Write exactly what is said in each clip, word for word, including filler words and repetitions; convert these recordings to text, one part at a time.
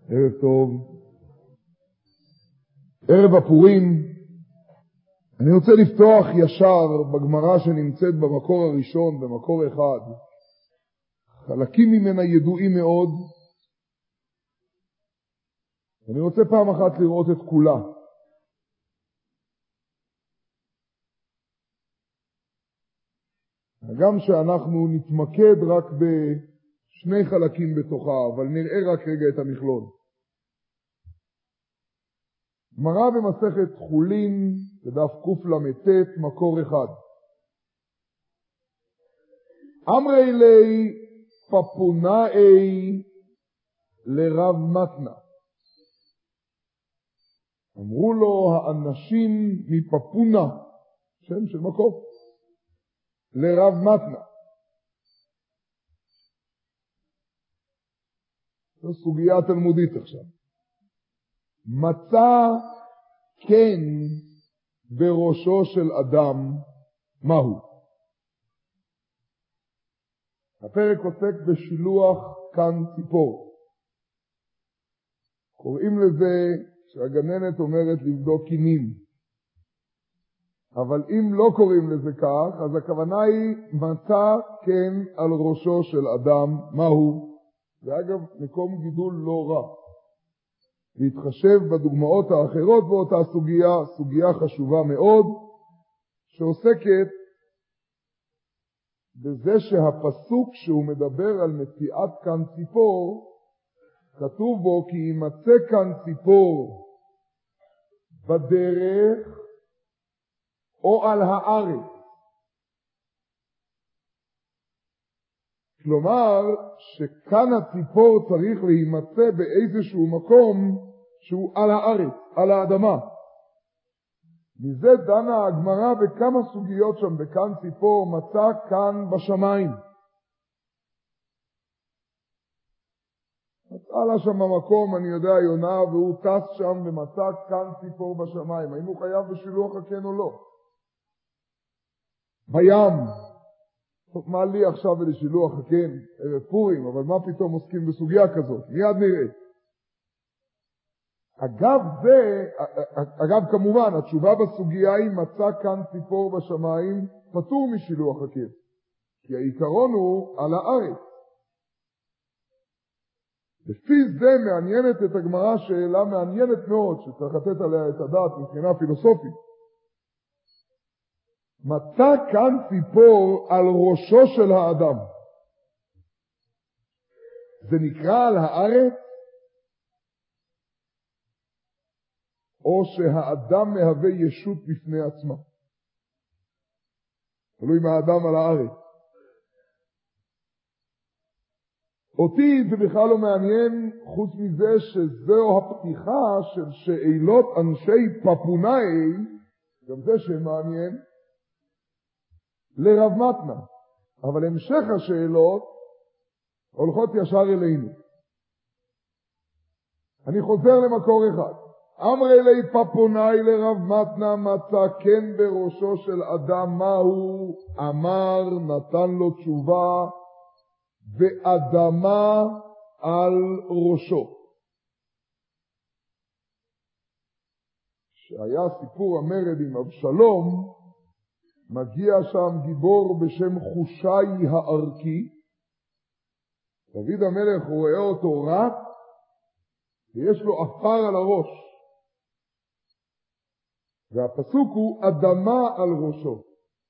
ערב טוב. ערב הפורים. אני רוצה לפתוח ישר בגמרא שנמצאת במקור הראשון, במקור אחד. חלקים ממנה ידועים מאוד. אני רוצה פעם אחת לראות את כולה. גם שאנחנו נתמקד רק בשני חלקים בתוכה, אבל נראה רק רגע את המכלול. גמרא במסכת חולין, בדף קל"ט, מקור אחד. אמרי לי פפונאי לרב מתנה. אמרו לו האנשים מפפונה, שם של מקום, לרב מתנה. זו סוגיה תלמודית עכשיו. מצא כן בראשו של אדם מהו. הפרק עוסק בשילוח כאן ציפור. קוראים לזה שהגננת אומרת לבדוק קינים. אבל אם לא קוראים לזה כך, אז הכוונה היא מצא כן על ראשו של אדם מהו. ואגב, מקום גידול לא רע. להתחשב בדוגמאות האחרות באותה סוגיה, סוגיה חשובה מאוד, שעוסקת בזה שהפסוק שהוא מדבר על מציאת כאן ציפור, כתוב בו כי יימצא כאן ציפור בדרך או על הארץ. כלומר, שכאן הציפור צריך להימצא באיזשהו מקום שהוא על הארץ, על האדמה. מזה דנה הגמרא בכמה סוגיות שם, בכאן ציפור מצא כאן בשמיים. מצא לה שם המקום, אני יודע, יונה, והוא טס שם ומצא כאן ציפור בשמיים. האם הוא חייב בשילוח הכן או לא? בים. מה לי עכשיו לשילוח הכן? ערב פורים, אבל מה פתאום עוסקים בסוגיה כזאת? מיד נראה. אגב זה, אגב כמובן, התשובה בסוגיה היא מצא כאן ציפור בשמיים, פטור משילוח הכן. כי העיקרון הוא על הארץ. לפי זה מעניינת את הגמרא שאלה מעניינת מאוד, שצריך לתת עליה את הדעת מבחינה פילוסופית. מצא כאן ציפור על ראשו של האדם. זה נקרא על הארץ? או שהאדם מהווה ישות בפני עצמה? תלוי מהאדם על הארץ. אותי זה בכלל לא מעניין, חוץ מזה שזו הפתיחה של שאלות אנשי פפונאי, גם זה שמעניין, לרב מתנה. אבל המשך השאלות הולכות ישר אלינו. אני חוזר למקור אחד. אמרי לי פפונאי לרב מתנה מצא כן בראשו של אדם מהו, אמר נתן לו תשובה ואדמה על ראשו. שהיה סיפור המרד עם אבשלום, מגיע שם גיבור בשם חושי הערכי. דוד המלך רואה אותו רק ויש לו אפר על הראש. והפסוק הוא אדמה על ראשו.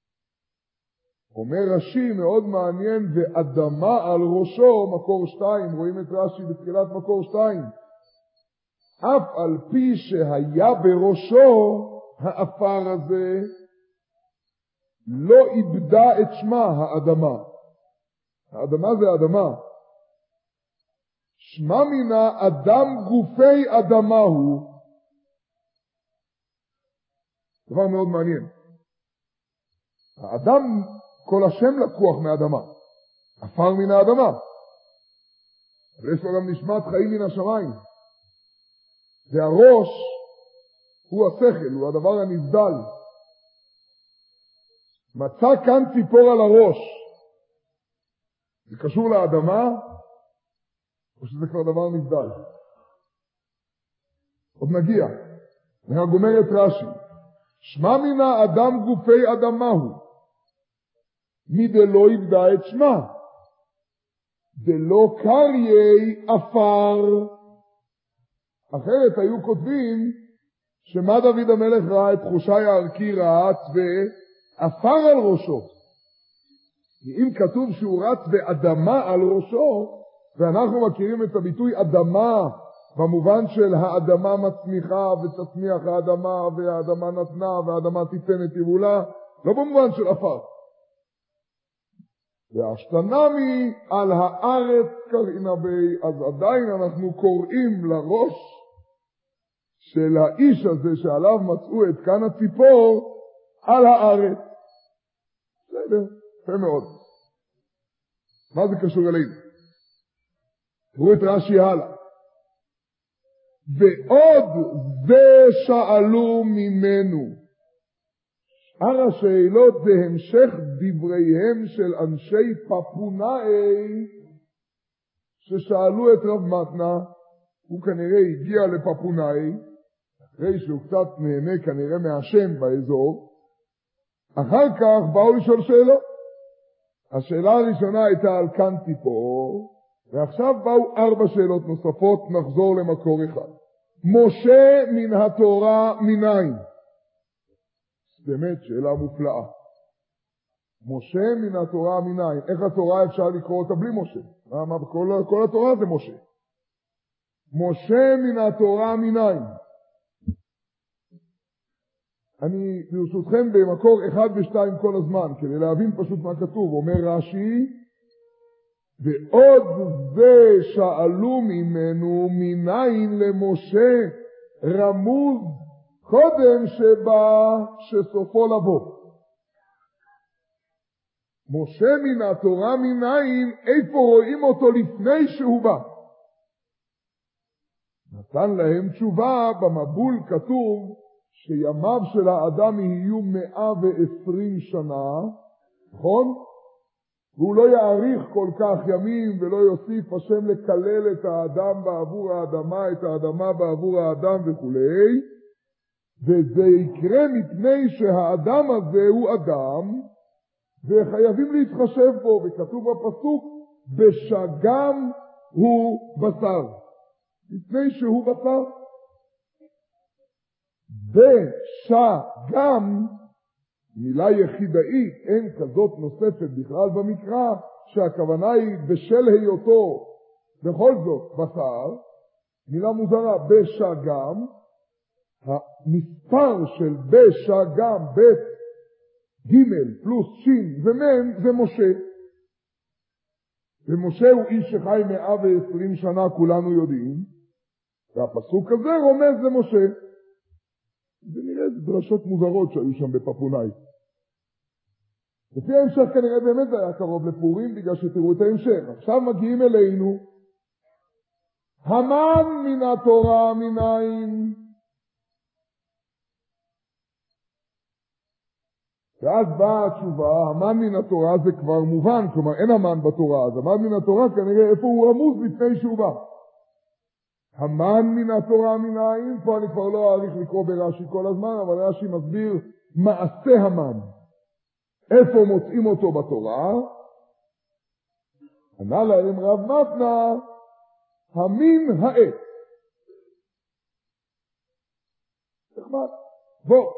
אומר רש"י מאוד מעניין, ואדמה על ראשו, מקור שתיים, רואים את רש"י בתחילת מקור שתיים. אף על פי שהיה בראשו האפר הזה, לא איבדה את שמה האדמה. האדמה זה האדמה. שמה מינה אדם גופי אדמה הוא. דבר מאוד מעניין. האדם, כל השם לקוח מהאדמה. אפר מן האדמה. אבל יש לו גם נשמת חיים מן השמיים. והראש הוא השכל, הוא הדבר הנבדל. מצא כאן ציפור על הראש. זה קשור לאדמה, או שזה כבר דבר נבדל? עוד נגיע. נראה גומר את רש"י. שמע מן האדם גופי אדמה הוא. מי דלא יבדע את שמה. דלא קריי אפר. אחרת היו כותבים שמה דוד המלך ראה את חושי הערכי רץ ואפר על ראשו. אם כתוב שהוא רץ באדמה על ראשו, ואנחנו מכירים את הביטוי אדמה במובן של האדמה מצמיחה ותצמיח האדמה והאדמה נתנה והאדמה תיתן את יבולה, לא במובן של אפר. והשתנמי על הארץ קראינה בי, אז עדיין אנחנו קוראים לראש של האיש הזה שעליו מצאו את כאן הציפור על הארץ. בסדר, יפה מאוד. מה זה קשור אלינו? תראו את רש"י הלאה. ועוד זה שאלו ממנו. שאר השאלות זה המשך דבריהם של אנשי פפונאי ששאלו את רב מתנה. הוא כנראה הגיע לפפונאי אחרי שהוא קצת נהנה כנראה מהשם באזור. אחר כך באו לשאול שאלות. השאלה הראשונה הייתה על כאן ציפור, ועכשיו באו ארבע שאלות נוספות. נחזור למקור אחד. משה מן התורה מניין? באמת שאלה מופלאה. משה מן התורה מניין? איך התורה אפשר לקרוא אותה בלי משה? מה, כל, כל התורה זה משה. משה מן התורה מניין? אני ברשותכם במקור אחד ושתיים כל הזמן, כדי להבין פשוט מה כתוב. אומר רש"י, ועוד זה שאלו ממנו מניין למשה רמוז קודם שבא שסופו לבוא. משה מן התורה מניין, איפה רואים אותו לפני שהוא בא? נתן להם תשובה, במבול כתוב שימיו של האדם יהיו מאה ועשרים שנה, נכון? והוא לא יאריך כל כך ימים ולא יוסיף השם לקלל את האדם בעבור האדמה, את האדמה בעבור האדם וכו'. וזה יקרה מפני שהאדם הזה הוא אדם וחייבים להתחשב בו, וכתוב בפסוק בשגם הוא בשר, מפני שהוא בשר. בשגם, מילה יחידאית, אין כזאת נוספת בכלל במקרא, שהכוונה היא בשל היותו בכל זאת בשר. מילה מוזרה, בשגם. המספר של בשגם, בית ג' פלוס שין ומם זה משה. ומשה הוא איש שחי מאה ועשרים שנה, כולנו יודעים, והפסוק הזה רומז למשה. זה נראה דרשות מוזרות שהיו שם בפפונאי. לפי ההמשך כנראה באמת זה היה קרוב לפורים, בגלל שתראו את ההמשך. עכשיו מגיעים אלינו. המן מן התורה מניין? ואז באה התשובה, המן מן התורה זה כבר מובן, כלומר אין המן בתורה, אז המן מן התורה כנראה איפה הוא רמוז לפני שהוא בא. המן מן התורה מניין, פה אני כבר לא אעריך לקרוא ברש"י כל הזמן, אבל רש"י מסביר מעשה המן. איפה מוצאים אותו בתורה? ענה להם רב מתנה, המין העט. נחמד. בוא.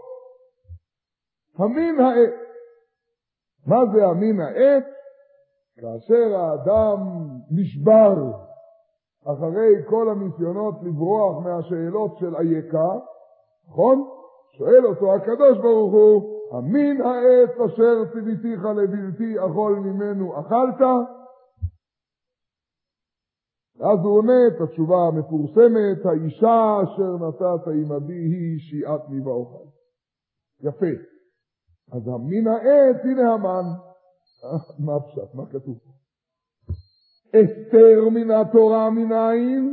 המין העט. מה זה המין העט? כאשר האדם נשבר אחרי כל הניסיונות לברוח מהשאלות של איקה, נכון? שואל אותו הקדוש ברוך הוא, המין העט אשר ציוויתיך לבלתי אכול ממנו אכלת? אז הוא עונה את התשובה המפורסמת, האישה אשר נתת עמדי היא שיעתני ואוכל. יפה. אז המין העט, הנה המן. מה הפשט? מה כתוב? אסתר מן התורה מניין?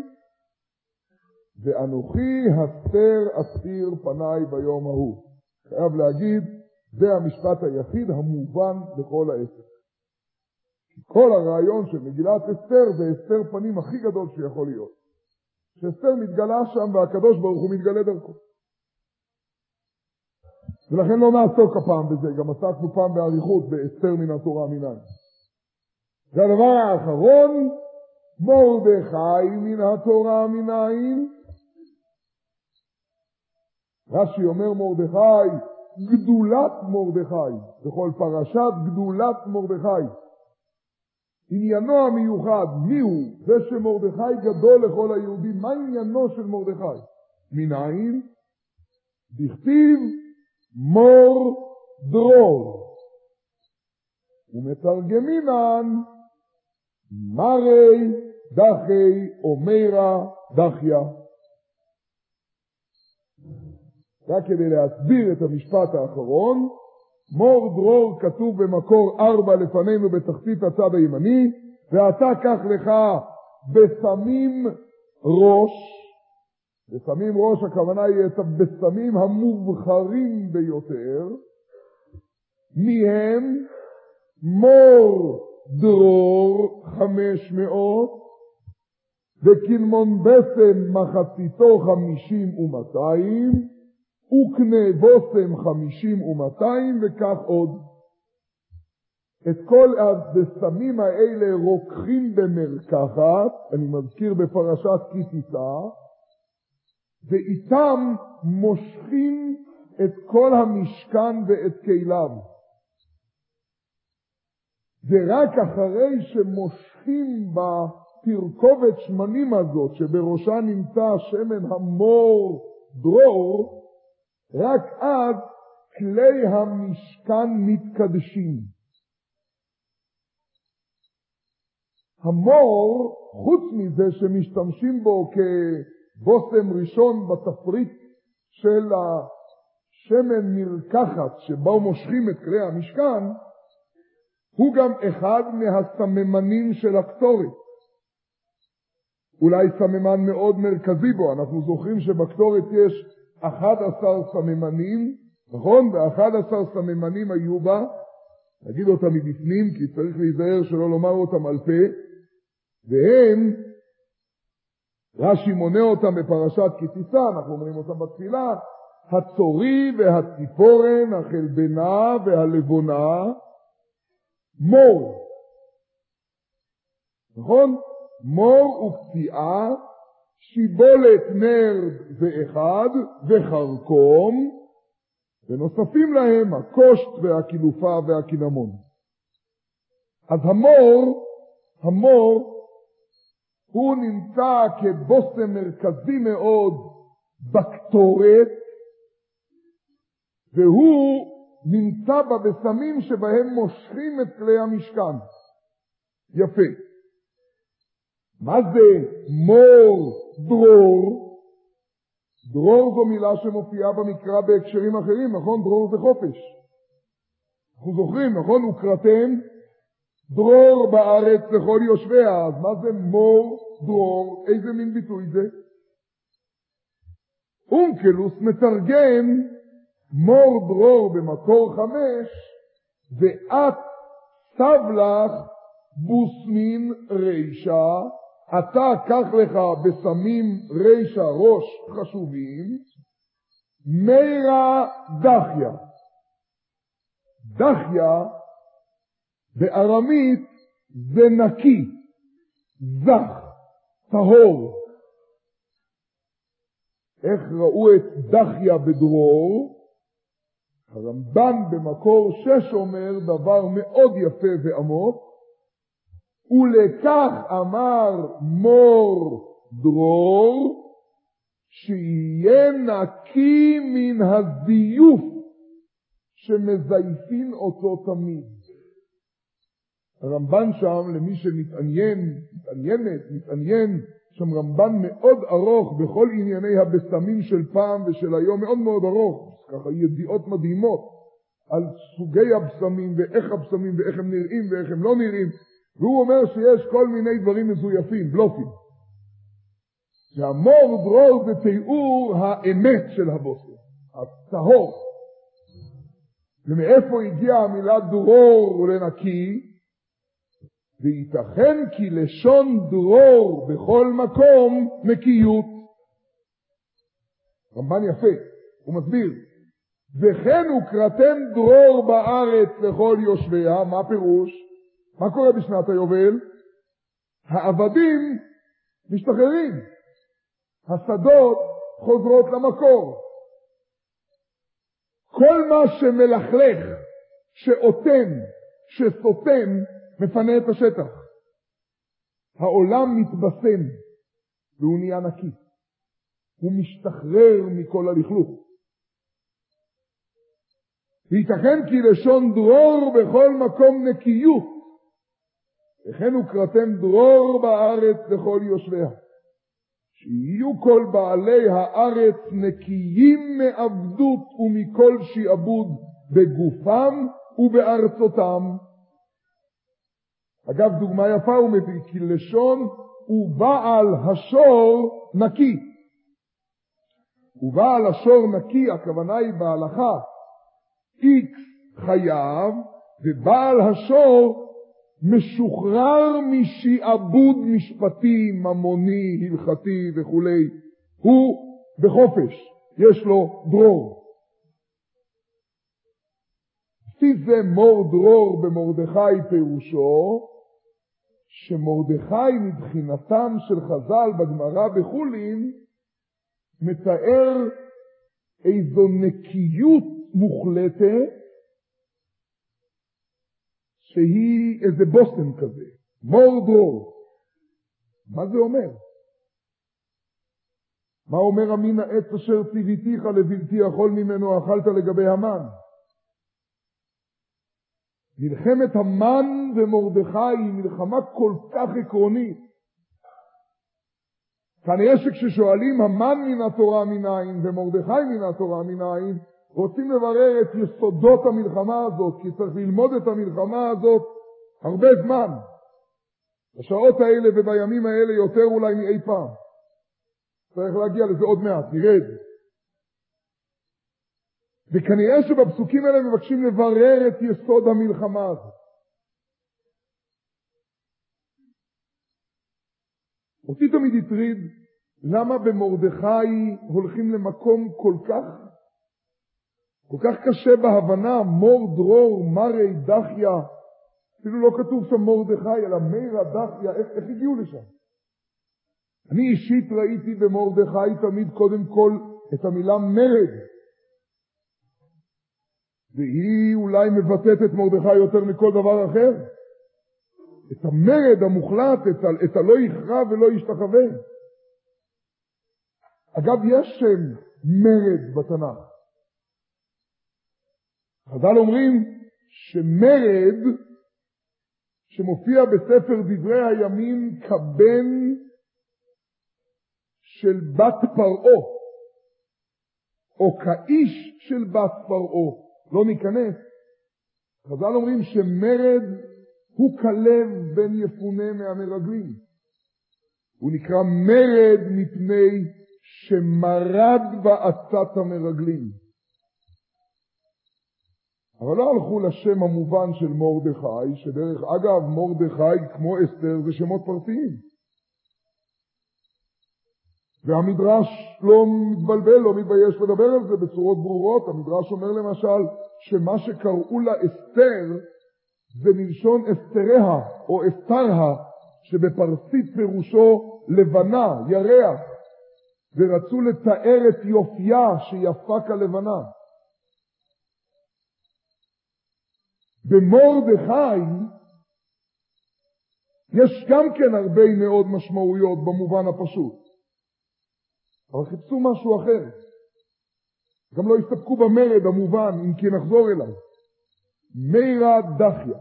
ואנוכי הסתר אסתיר פניי ביום ההוא. חייב להגיד, זה המשפט היחיד המובן בכל העסק. כל הרעיון של מגילת אסתר זה אסתר פנים הכי גדול שיכול להיות. שאסתר מתגלה שם והקדוש ברוך הוא מתגלה דרכו. ולכן לא נעסוק הפעם בזה, גם עסקנו פעם באריכות באסתר מן התורה מנין. זה הדבר האחרון, מרדכי מן התורה מנין. רש"י אומר מרדכי, גדולת מרדכי, בכל פרשת גדולת מרדכי. עניינו המיוחד, מיהו? זה שמרדכי גדול לכל היהודים, מה עניינו של מרדכי? מנין? דכתיב מור דרור. ומתרגמינן מרי דחי אומרה דחיה. רק כדי להסביר את המשפט האחרון, מור דרור כתוב במקור ארבע לפנינו בתחתית הצד הימני, ואתה קח לך בשמים ראש. בשמים ראש הכוונה היא את הבשמים המובחרים ביותר, מהם מור דרור חמש מאות, וקלמון בסם מחציתו חמישים ומאתיים, וקנה בוסם חמישים ומאתיים, וכך עוד. את כל הבשמים האלה רוקחים במרקחת, אני מזכיר בפרשת כי תישא, ואיתם מושכים את כל המשכן ואת כליו. ורק אחרי שמושכים בתרכובת שמנים הזאת, שבראשה נמצא שמן המור דרור, רק אז כלי המשכן מתקדשים. המור, חוץ מזה שמשתמשים בו כבושם ראשון בתפריט של השמן מרקחת שבו מושכים את כלי המשכן, הוא גם אחד מהסממנים של הקטורת. אולי סממן מאוד מרכזי בו. אנחנו זוכרים שבקטורת יש אחד עשר סממנים, נכון? ואחד עשר סממנים היו בה, נגיד אותם מבפנים, כי צריך להיזהר שלא לומר אותם על פה, והם, רש"י מונה אותם בפרשת כי תישא, אנחנו אומרים אותם בתפילה, הצורי והציפורן, החלבנה והלבונה, מור. נכון? מור ופציעה, שיבולת נרד ואחד וחרקום, ונוספים להם הקושט והקילופה והקינמון. אז המור, המור, הוא נמצא כבושם מרכזי מאוד בקטורת, והוא נמצא בבשמים שבהם מושכים את כלי המשכן. יפה. מה זה מור דרור? דרור זו מילה שמופיעה במקרא בהקשרים אחרים, נכון? דרור זה חופש. אנחנו זוכרים, נכון? וקראתם דרור בארץ לכל יושביה. אז מה זה מור דרור? איזה מין ביטוי זה? אונקלוס מתרגם מור דרור במקור חמש, ואת סבלך בוסמין רישה, אתה קח לך בשמים רישה ראש חשובים, מירה דחיה. דחיה בארמית זה נקי, זך, טהור. איך ראו את דחיה בדרור? הרמב"ן במקור שש אומר דבר מאוד יפה ועמוק, ולכך אמר מור דרור, שיהיה נקי מן הזיוף שמזייפין אותו תמיד. הרמב"ן שם, למי שמתעניין, מתעניינת, מתעניין, שם רמב"ן מאוד ארוך בכל ענייני הבשמים של פעם ושל היום, מאוד מאוד ארוך, ככה ידיעות מדהימות על סוגי הבשמים ואיך הבשמים ואיך הם נראים ואיך הם לא נראים, והוא אומר שיש כל מיני דברים מזויפים, בלופים. והמור דרור זה תיאור האמת של הבושם, הטהור. ומאיפה הגיעה המילה דרור לנקי? וייתכן כי לשון דרור בכל מקום נקיות. רמב"ן יפה, הוא מסביר, וכן וקראתם דרור בארץ לכל יושביה. מה פירוש? מה קורה בשנת היובל? העבדים משתחררים, השדות חוזרות למקור. כל מה שמלכלך, שאותם, שסותם, מפנה את השטח. העולם מתבשם והוא נהיה נקי. הוא משתחרר מכל הלכלוך. וייתכן כי לשון דרור בכל מקום נקיות, וכן וקראתם דרור בארץ לכל יושביה. שיהיו כל בעלי הארץ נקיים מעבדות ומכל שיעבוד בגופם ובארצותם. אגב, דוגמה יפה הוא מביא, כי לשון ובעל השור נקי. ובעל השור נקי, הכוונה היא בהלכה, איקס חייב, ובעל השור משוחרר משיעבוד משפטי, ממוני, הלכתי וכו'. הוא בחופש, יש לו דרור. לפי זה מור דרור במרדכי פירושו, שמרדכי מבחינתם של חז"ל בגמרא בחולין, מתאר איזו נקיות מוחלטת, שהיא איזה בושם כזה, מור דרור. מה זה אומר? מה אומר אמין העץ אשר ציוויתיך לבלתי אכול ממנו אכלת לגבי המן? מלחמת המן ומרדכי היא מלחמה כל כך עקרונית. כנראה שכששואלים המן מן התורה מנין ומרדכי מן התורה מנין, רוצים לברר את יסודות המלחמה הזאת, כי צריך ללמוד את המלחמה הזאת הרבה זמן. בשעות האלה ובימים האלה יותר אולי מאי פעם. צריך להגיע לזה עוד מעט, נרד. וכנראה שבפסוקים האלה מבקשים לברר את יסוד המלחמה הזאת. אותי תמיד הטריד, למה במרדכי הולכים למקום כל כך, כל כך קשה בהבנה, מור דרור מרי דחיה, אפילו לא כתוב שם מרדכי, אלא מירה דחיה, איך, איך הגיעו לשם? אני אישית ראיתי במרדכי תמיד קודם כל את המילה מרד, והיא אולי מבטאת את מרדכי יותר מכל דבר אחר. את המרד המוחלט, את, ה, את הלא יכרע ולא ישתחווה. אגב, יש שם מרד בתנ"ך. חז"ל אומרים שמרד שמופיע בספר דברי הימים כבן של בת פרעה, או כאיש של בת פרעה, לא ניכנס. חז"ל אומרים שמרד הוא כלב בן יפונה מהמרגלים. הוא נקרא מרד מפני שמרד בעצת המרגלים. אבל לא הלכו לשם המובן של מרדכי, שדרך אגב מרדכי כמו אסתר זה שמות פרטיים. והמדרש לא מתבלבל, לא מתבייש לדבר על זה בצורות ברורות. המדרש אומר למשל שמה שקראו לה אסתר זה מלשון אסתריה או אסתריה, שבפרסית פירושו לבנה, ירח, ורצו לתאר את יופייה שיפה כלבנה. במרדכי יש גם כן הרבה מאוד משמעויות במובן הפשוט, אבל חיפשו משהו אחר. גם לא הסתפקו במרד המובן, אם כי נחזור אליו. מירה דחיה.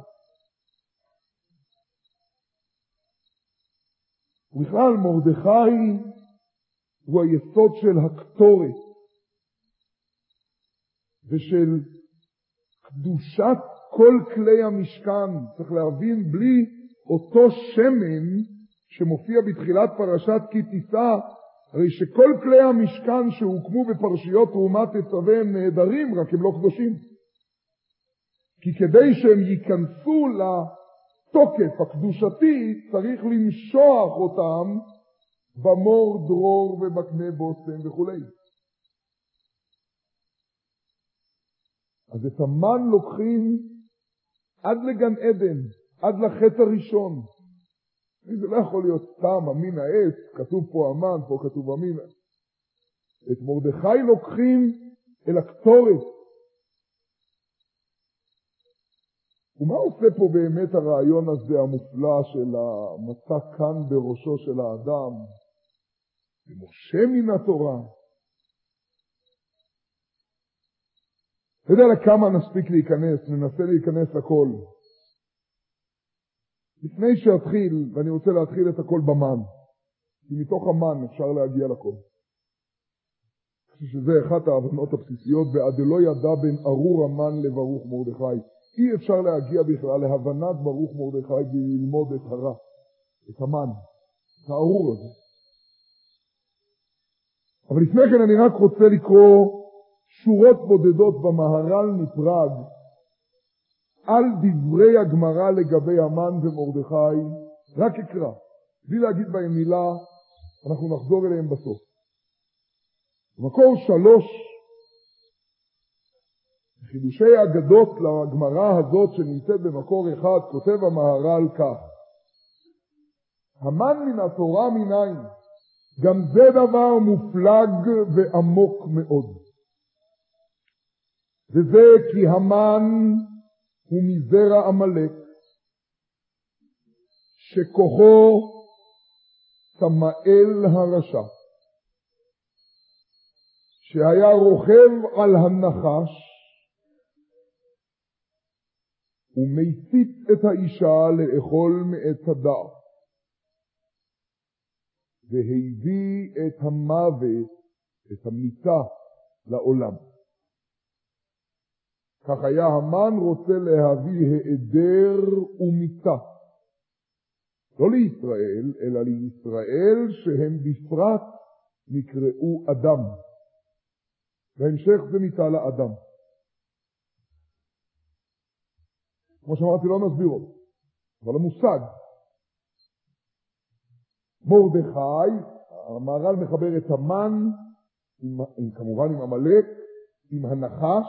ובכלל מרדכי הוא היסוד של הקטורת ושל קדושת כל כלי המשכן. צריך להבין, בלי אותו שמן שמופיע בתחילת פרשת כי תישא, הרי שכל כלי המשכן שהוקמו בפרשיות תרומת תצווה הם נהדרים, רק הם לא קדושים. כי כדי שהם ייכנסו התוקף הקדושתי צריך למשוח אותם במור דרור ובקנה בוסם וכו'. אז את המן לוקחים עד לגן עדן, עד לחטא הראשון. זה לא יכול להיות סתם המין העץ, כתוב פה המן, פה כתוב המין. את מרדכי לוקחים אל הקטורת. ומה עושה פה באמת הרעיון הזה המופלא של המצא כאן בראשו של האדם? משה מן התורה. אתה יודע לכמה נספיק להיכנס, ננסה להיכנס לכל. לפני שאתחיל, ואני רוצה להתחיל את הכל במן, כי מתוך המן אפשר להגיע לכל. אני חושב שזה אחת ההבנות הבסיסיות, ועד לא ידע בין ארור המן לברוך מרדכי. אי אפשר להגיע בכלל להבנת ברוך מרדכי וללמוד את הרע, את המן, את הארור הזה. אבל לפני כן אני רק רוצה לקרוא שורות בודדות במהר"ל מפראג על דברי הגמרא לגבי המן ומרדכי, רק אקרא, בלי להגיד בהם מילה, אנחנו נחזור אליהם בסוף. במקור שלוש, חידושי אגדות לגמרא הזאת שנמצאת במקור אחד, כותב המהר"ל כך: המן מן התורה מנין? גם זה דבר מופלג ועמוק מאוד. וזה כי המן הוא מזרע עמלק, שכוחו סמאל הרשע, שהיה רוכב על הנחש ומציט את האישה לאכול מעץ הדעת, והביא את המוות, את המיתה, לעולם. כך היה המן רוצה להביא העדר ומיתה, לא לישראל, אלא לישראל שהם בפרט נקראו אדם. בהמשך זה מיתה לאדם. כמו שאמרתי, לא נסביר אותו, אבל המושג מרדכי, המהר"ל מחבר את המן, עם, עם, כמובן עם עמלק, עם הנחש,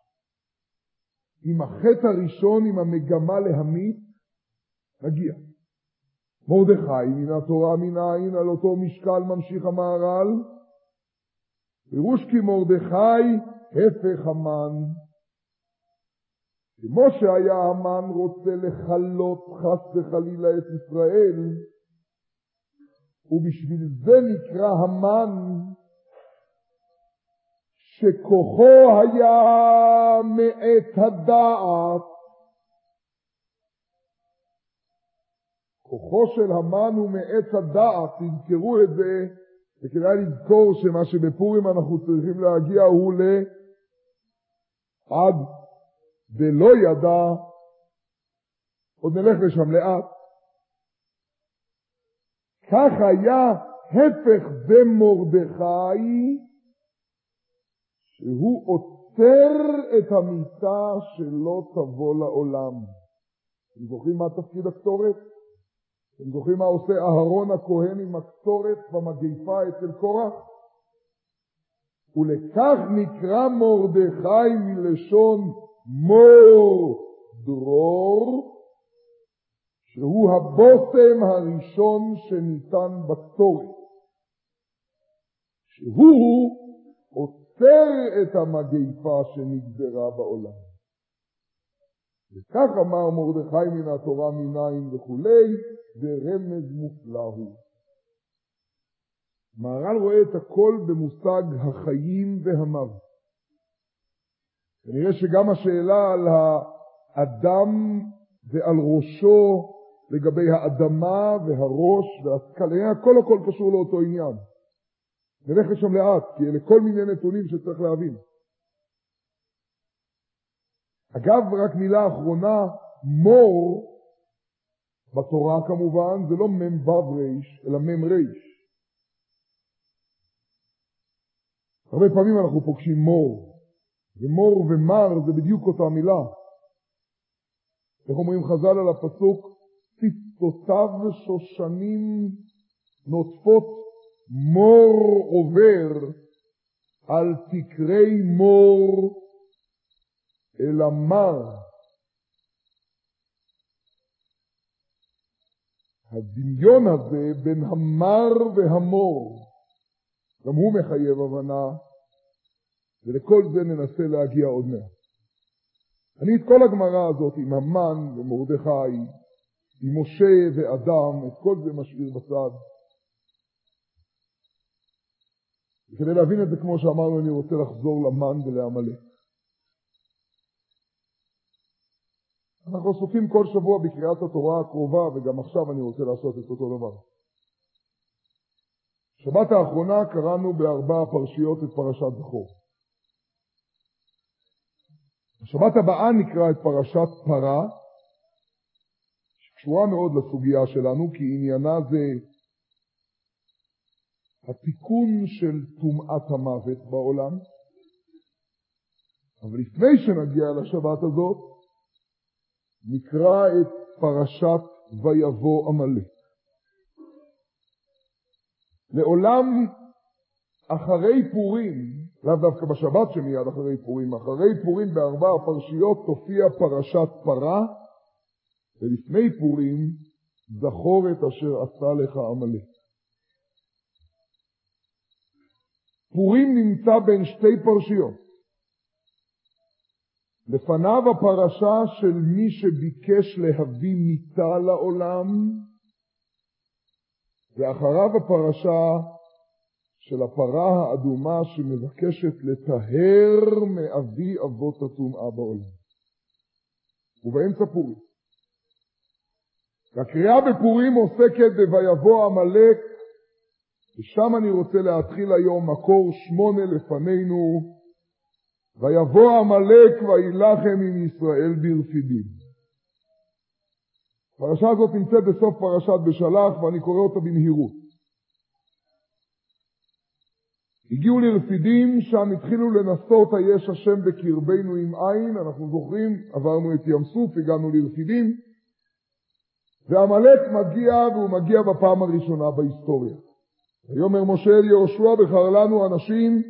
עם החטא הראשון, עם המגמה להמית, נגיע. מרדכי מן התורה מנין, על אותו משקל ממשיך המהר"ל, פירוש כי מרדכי הפך המן. כמו שהיה המן רוצה לחלות חס וחלילה את ישראל, ובשביל זה נקרא המן שכוחו היה מעץ הדעת. כוחו של המן הוא מעץ הדעת, תזכרו את זה, וכדאי לזכור שמה שבפורים אנחנו צריכים להגיע הוא לעד ולא ידע, עוד נלך לשם לאט. כך היה הפך במרדכי, שהוא עוצר את המיתה שלא תבוא לעולם. אתם זוכרים מה תפקיד הקטורת? אתם זוכרים מה עושה אהרון הכהן עם הקטורת במגפה אצל קורח? ולכך נקרא מרדכי מלשון מור דרור, שהוא הבוסם הראשון שניתן בקטורת, שהוא עוצר את המגפה שנגזרה בעולם. וכך אמר מרדכי מן התורה מנין וכולי, ורמז מופלא הוא. מהר"ל רואה את הכל במושג החיים והמוות. ונראה שגם השאלה על האדם ועל ראשו, לגבי האדמה והראש והסקלה, הכל הכל קשור לאותו עניין. נלך לשם לאט, כי אלה כל מיני נתונים שצריך להבין. אגב, רק מילה אחרונה, מור, בתורה כמובן, זה לא מם בב ריש, אלא מם ריש. הרבה פעמים אנחנו פוגשים מור, ומור ומר זה בדיוק אותה מילה. איך אומרים חז"ל על הפסוק? שפתותיו שושנים נוטפות מור עובר על תקרי מור אל המר. הדמיון הזה בין המר והמור גם הוא מחייב הבנה, ולכל זה ננסה להגיע עוד מעט. אני את כל הגמרא הזאת עם המן ומרדכי, עם משה ואדם, את כל זה משאיר בצד. וכדי להבין את זה כמו שאמרנו, אני רוצה לחזור למן ולעמלק. אנחנו עסוקים כל שבוע בקריאת התורה הקרובה, וגם עכשיו אני רוצה לעשות את אותו דבר. שבת האחרונה קראנו בארבע פרשיות את פרשת זכור. בשבת הבאה נקרא את פרשת פרה, שקשורה מאוד לסוגיה שלנו, כי עניינה זה התיקון של טומאת המוות בעולם. אבל לפני שנגיע לשבת הזאת, נקרא את פרשת ויבוא עמלק. לעולם אחרי פורים, לאו דווקא בשבת שמיד אחרי פורים, אחרי פורים בארבע הפרשיות תופיע פרשת פרה, ולפני פורים זכור את אשר עשה לך עמלק. פורים נמצא בין שתי פרשיות. לפניו הפרשה של מי שביקש להביא מיתה לעולם, ואחריו הפרשה של הפרה האדומה שמבקשת לטהר מאבי אבות הטומאה בעולם. ובאמצע פורים. הקריאה בפורים עוסקת בויבוא עמלק, ושם אני רוצה להתחיל היום מקור שמונה לפנינו, ויבוא עמלק וילחם עם ישראל ברפידים. הפרשה הזאת נמצאת בסוף פרשת בשלח, ואני קורא אותה במהירות. הגיעו לרפידים, שם התחילו לנסות היש השם בקרבנו עם עין. אנחנו זוכרים, עברנו את ים סוף, הגענו לרפידים, ועמלק מגיע, והוא מגיע בפעם הראשונה בהיסטוריה. ויאמר משה אל יהושע, בחר לנו אנשים,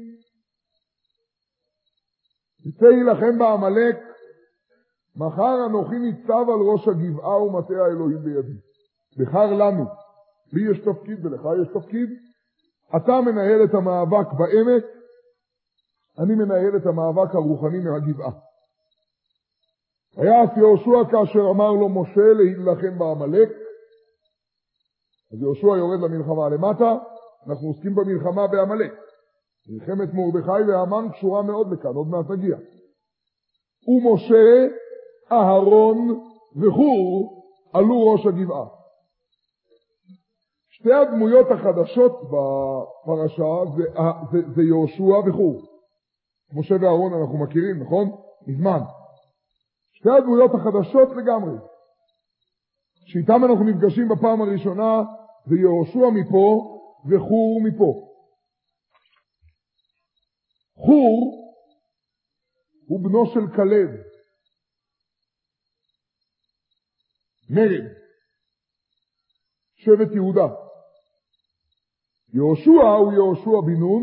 תצא להילחם בעמלק, מחר אנוכי ניצב על ראש הגבעה ומטה האלוהים בידי. בחר לנו, לי יש תפקיד ולך יש תפקיד. אתה מנהל את המאבק בעמק, אני מנהל את המאבק הרוחני מהגבעה. היה יהושע כאשר אמר לו משה להילחם בעמלק, אז יהושע יורד למלחמה למטה. אנחנו עוסקים במלחמה בעמלק. מלחמת מרדכי והמן קשורה מאוד לכאן, עוד מעט נגיע. ומשה, אהרון וחור עלו ראש הגבעה. שתי הדמויות החדשות בפרשה זה, זה, זה יהושע וחור. משה ואהרון אנחנו מכירים, נכון? מזמן. שתי הדמויות החדשות לגמרי, שאיתם אנחנו נפגשים בפעם הראשונה, זה יהושע מפה וחור מפה. חור הוא בנו של כלב, מרד, שבט יהודה. יהושע הוא יהושע בן נון,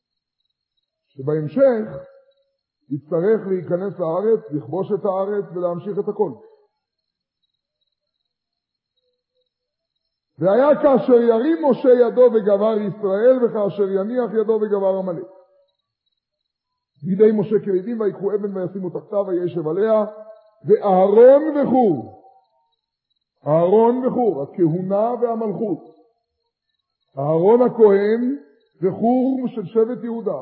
שבהמשך יצטרך להיכנס לארץ, לכבוש את הארץ ולהמשיך את הכל. והיה כאשר ירים משה ידו וגבר ישראל, וכאשר יניח ידו וגבר עמלק. בידי משה כבדים ויקחו אבן וישימו תחתיו וישב עליה, ואהרון וחור. אהרון וחור, הכהונה והמלכות. אהרון הכהן וחור של שבט יהודה.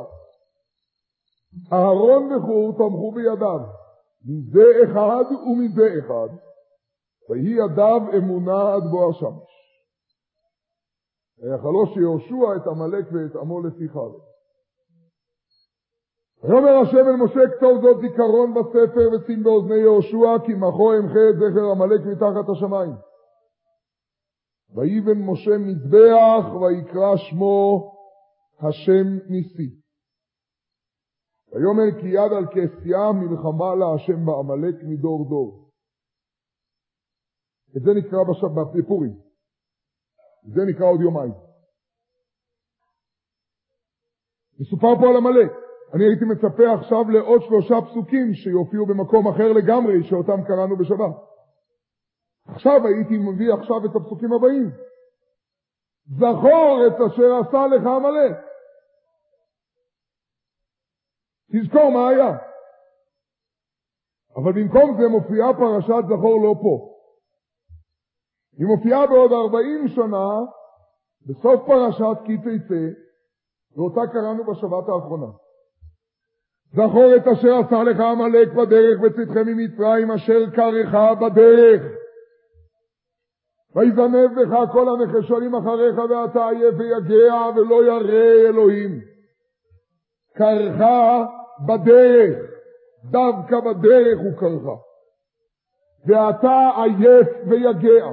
אהרון וחור תמכו בידיו, מזה אחד ומזה אחד, ויהי ידיו אמונה עד בוא השמש. ויחלוש יהושע את עמלק ואת עמו לפי חרב. ויאמר השם אל משה, כתוב זאת זיכרון בספר ושים באוזני יהושע, כי מחו אמחה את זכר עמלק מתחת השמיים. ויבן משה מזבח ויקרא שמו השם ניסי. ויאמר כי יד על כסיה מלחמה להשם בעמלק מדור דור. את זה נקרא בשבת, בפורים. זה נקרא עוד יומיים. מסופר פה על עמלק. אני הייתי מצפה עכשיו לעוד שלושה פסוקים שיופיעו במקום אחר לגמרי, שאותם קראנו בשבת. עכשיו הייתי מביא עכשיו את הפסוקים הבאים. זכור את אשר עשה לך עמלק. תזכור מה היה. אבל במקום זה מופיעה פרשת זכור לא פה. היא מופיעה בעוד ארבעים שנה, בסוף פרשת כי תצא, ואותה קראנו בשבת האחרונה. זכור את אשר עשה לך עמלק בדרך בצאתכם ממצרים, אשר קרך בדרך. ויזנב לך כל הנחשונים אחריך, ואתה עייף ויגע ולא ירא אלוהים. קרך בדרך, דווקא בדרך הוא קרך. ואתה עייף ויגע.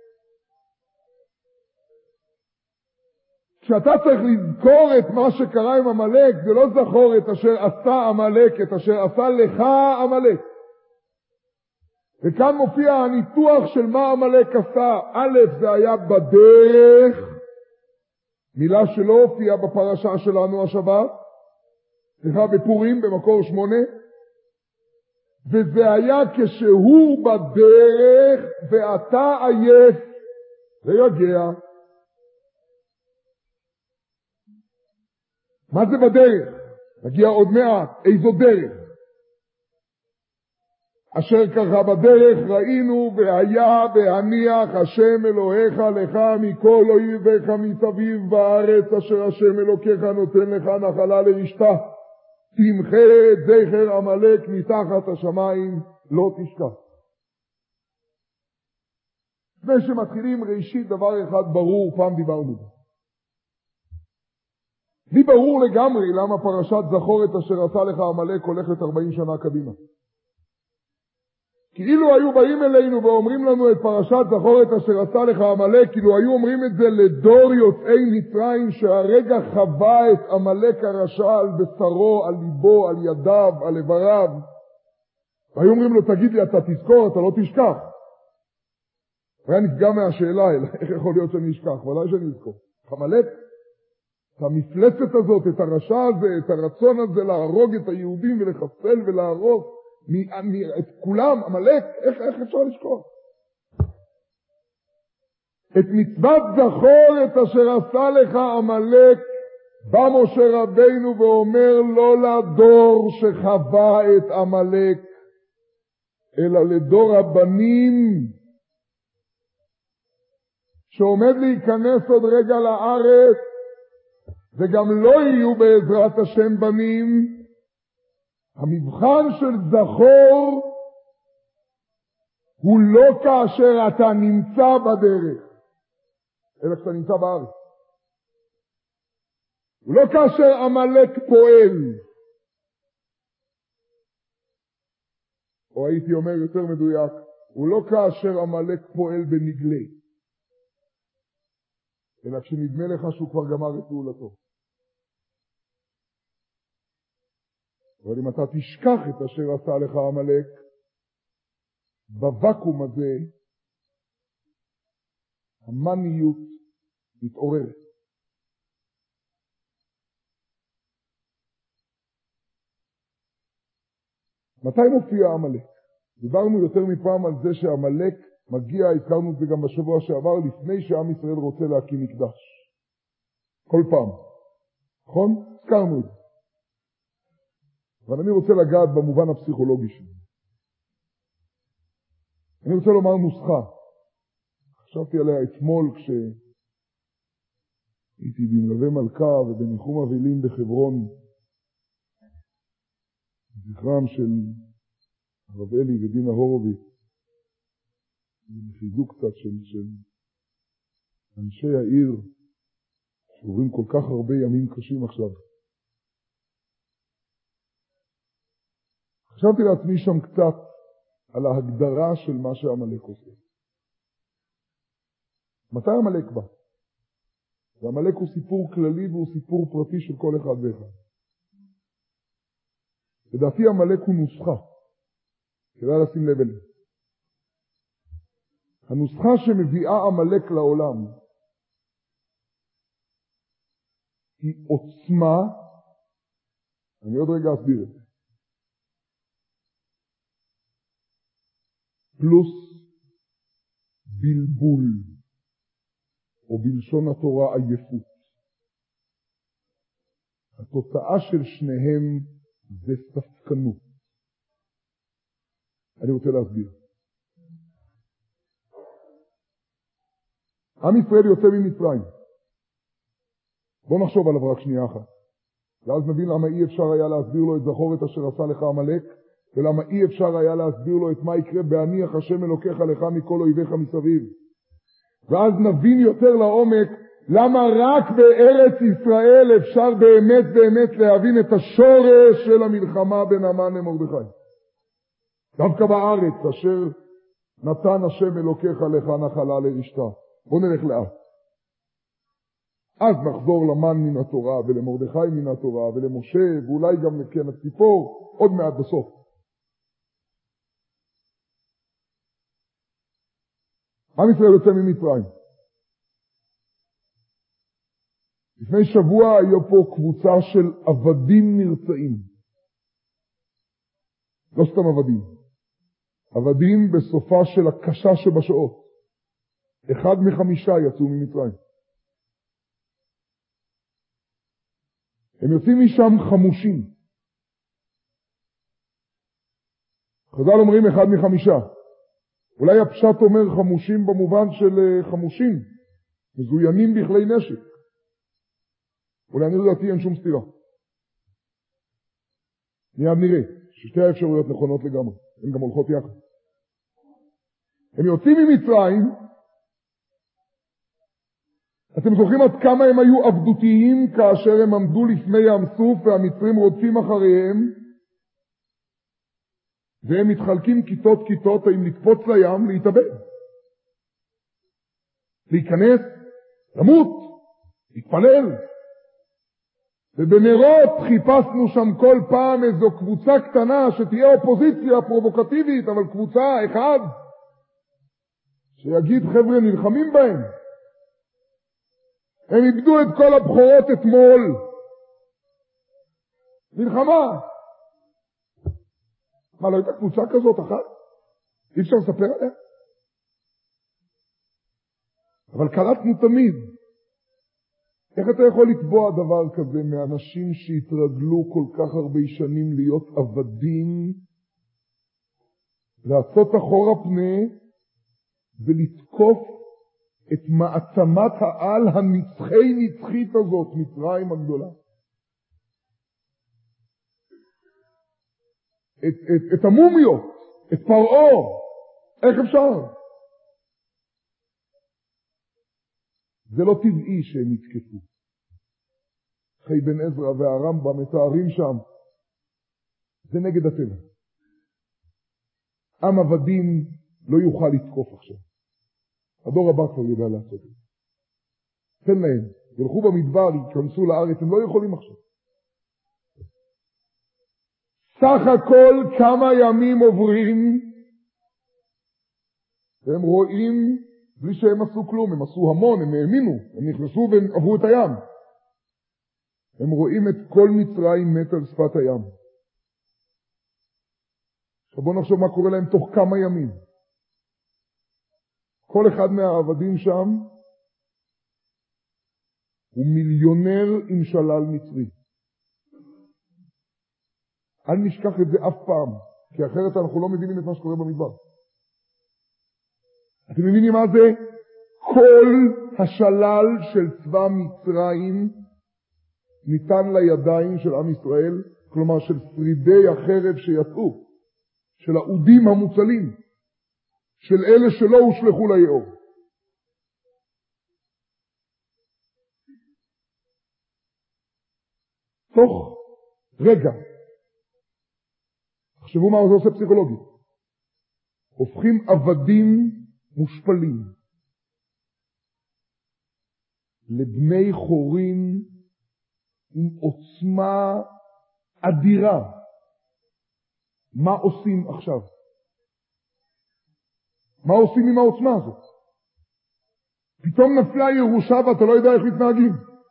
כשאתה צריך לזכור את מה שקרה עם עמלק, זה לא זכור את אשר עשה עמלק, את אשר עשה לך עמלק. וכאן מופיע הניתוח של מה עמלק עשה. א', זה היה בדרך, מילה שלא הופיעה בפרשה שלנו השבת, סליחה, בפורים, במקור שמונה, וזה היה כשהוא בדרך ואתה עייף ויגע. מה זה בדרך? נגיע עוד מעט. איזו דרך? אשר ככה בדרך ראינו והיה והניח השם אלוהיך לך מכל אויביך מסביב בארץ אשר השם אלוקיך נותן לך נחלה לרשתה. תמחה את זכר עמלק מתחת השמיים, לא תשכח. לפני שמתחילים ראשית דבר אחד ברור, פעם דיברנו בו. לי ברור לגמרי למה פרשת זכור את אשר עשה לך עמלק הולכת ארבעים שנה קדימה. כאילו היו באים אלינו ואומרים לנו את פרשת זכור את אשר עשה לך עמלק, כאילו היו אומרים את זה לדור יוצאי מצרים שהרגע חווה את עמלק הרשע על בשרו, על ליבו, על ידיו, על איבריו. והיו אומרים לו, תגיד לי, אתה תזכור, אתה לא תשכח. והיה נפגע מהשאלה, איך יכול להיות שאני אשכח? ודאי שאני אזכור. עמלק, את המפלצת הזאת, את הרשע הזה, את הרצון הזה להרוג את היהודים ולחסל ולהרוג את כולם, עמלק, איך, איך אפשר לשכוח? את מצוות זכור את אשר עשה לך עמלק, בא משה רבינו ואומר לא לדור שחווה את עמלק, אלא לדור הבנים שעומד להיכנס עוד רגע לארץ, וגם לא יהיו בעזרת השם בנים. המבחן של זכור הוא לא כאשר אתה נמצא בדרך, אלא כשאתה נמצא בארץ. הוא לא כאשר עמלק פועל, או הייתי אומר יותר מדויק, הוא לא כאשר עמלק פועל בנגלה, אלא כשנדמה לך שהוא כבר גמר את פעולתו. אבל אם אתה תשכח את אשר עשה לך עמלק, בוואקום הזה המניות מתעוררת. מתי מופיע עמלק? דיברנו יותר מפעם על זה שעמלק מגיע, הזכרנו את זה גם בשבוע שעבר, לפני שעם ישראל רוצה להקים מקדש. כל פעם. נכון? הזכרנו את זה. אבל אני רוצה לגעת במובן הפסיכולוגי שלי. אני רוצה לומר נוסחה. חשבתי עליה אתמול כשהייתי במלווה מלכה ובניחום אבלים בחברון, זכרם של הרב אלי ודינה הורוביץ, חיזוק קצת של, של אנשי העיר שעוברים כל כך הרבה ימים קשים עכשיו. חשבתי לעצמי שם קצת על ההגדרה של מה שעמלק עושה. מתי עמלק בא? ועמלק הוא סיפור כללי והוא סיפור פרטי של כל אחד ואחד. לדעתי עמלק הוא נוסחה. כדאי לשים לב אליו. הנוסחה שמביאה עמלק לעולם היא עוצמה, אני עוד רגע אסביר את זה, פלוס בלבול, או בלשון התורה עייפות. התוצאה של שניהם זה ספקנות. אני רוצה להסביר. עם ישראל יוצא ממצרים. בואו נחשוב עליו רק שנייה אחת. ואז נבין למה אי אפשר היה להסביר לו את זכור את אשר עשה לך עמלק, ולמה אי אפשר היה להסביר לו את מה יקרה בהניח השם אלוקיך לך מכל אויביך מסביב. ואז נבין יותר לעומק למה רק בארץ ישראל אפשר באמת באמת להבין את השורש של המלחמה בין המן למרדכי. דווקא בארץ אשר נתן השם אלוקיך לך נחלה לרשתה. בואו נלך לאט. אז נחזור למן מן התורה ולמרדכי מן התורה ולמשה ואולי גם לקן הציפור עוד מעט בסוף. עם ישראל יוצא ממצרים. לפני שבוע היה פה קבוצה של עבדים נרצעים. לא סתם עבדים. עבדים בסופה של הקשה שבשעות. אחד מחמישה יצאו ממצרים. הם יוצאים משם חמושים. חז"ל אומרים אחד מחמישה. אולי הפשט אומר חמושים במובן של חמושים, מזוינים בכלי נשק. אולי אני לדעתי אין שום סתירה. מיד נראה ששתי האפשרויות נכונות לגמרי, הן גם הולכות יחד. הם יוצאים ממצרים, אתם זוכרים עד כמה הם היו עבדותיים כאשר הם עמדו לפני ים סוף והמצרים רודפים אחריהם, והם מתחלקים כיתות כיתות, האם לקפוץ לים, להתאבד, להיכנס, למות, להתפלל. ובנרות חיפשנו שם כל פעם איזו קבוצה קטנה שתהיה אופוזיציה פרובוקטיבית, אבל קבוצה אחד שיגיד חבר'ה נלחמים בהם. הם איבדו את כל הבחורות אתמול. מלחמה. מה, לא הייתה קבוצה כזאת אחת? אי אפשר לספר עליה? אבל קלטנו תמיד. איך אתה יכול לתבוע דבר כזה מאנשים שהתרגלו כל כך הרבה שנים להיות עבדים, לעשות אחורה פנה ולתקוף את מעצמת העל הנצחי נצחית הזאת, מצרים הגדולה. את, את, את המומיות, את פרעה, איך אפשר? זה לא טבעי שהם יתקפו. חי בן עזרא והרמב"ם מתארים שם, זה נגד הטבע. עם עבדים לא יוכל לתקוף עכשיו. הדור הבא כבר ידע לעשות את זה. תן להם, ילכו במדבר, ייכנסו לארץ, הם לא יכולים עכשיו. סך הכל כמה ימים עוברים, והם רואים, בלי שהם עשו כלום, הם עשו המון, הם האמינו, הם נכנסו והם עברו את הים. הם רואים את כל מצרים מת על שפת הים. עכשיו בואו נחשוב מה קורה להם תוך כמה ימים. כל אחד מהעבדים שם הוא מיליונר עם שלל מצרי. אל נשכח את זה אף פעם, כי אחרת אנחנו לא מבינים את מה שקורה במדבר. אתם מבינים מה זה? כל השלל של צבא מצרים ניתן לידיים של עם ישראל, כלומר של שרידי החרב שיצאו, של העודים המוצלים, של אלה שלא הושלחו ליאור. תוך רגע, תחשבו מה זה עושה פסיכולוגית, הופכים עבדים מושפלים לבני חורין עם עוצמה אדירה. מה עושים עכשיו? מה עושים עם העוצמה הזאת? פתאום נפלה ירושה ואתה לא יודע איך מתנהגים.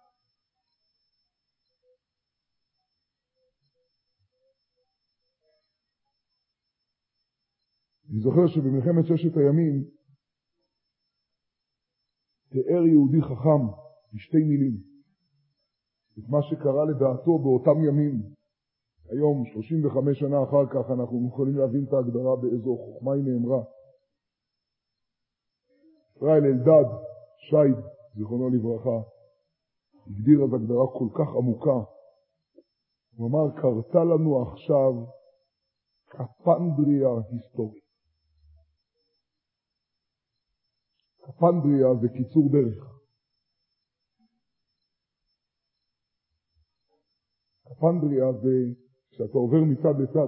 אני זוכר שבמלחמת ששת הימים תיאר יהודי חכם בשתי מילים את מה שקרה לדעתו באותם ימים. היום, שלושים וחמש שנה אחר כך, אנחנו יכולים להבין את ההגדרה באיזו חוכמה היא נאמרה. ישראל אלדד, שייד, זיכרונו לברכה, הגדיר אז הגדרה כל כך עמוקה. הוא אמר, קרתה לנו עכשיו קפנדריה היסטורית. קפנדריה זה קיצור דרך. קפנדריה זה כשאתה עובר מצד לצד.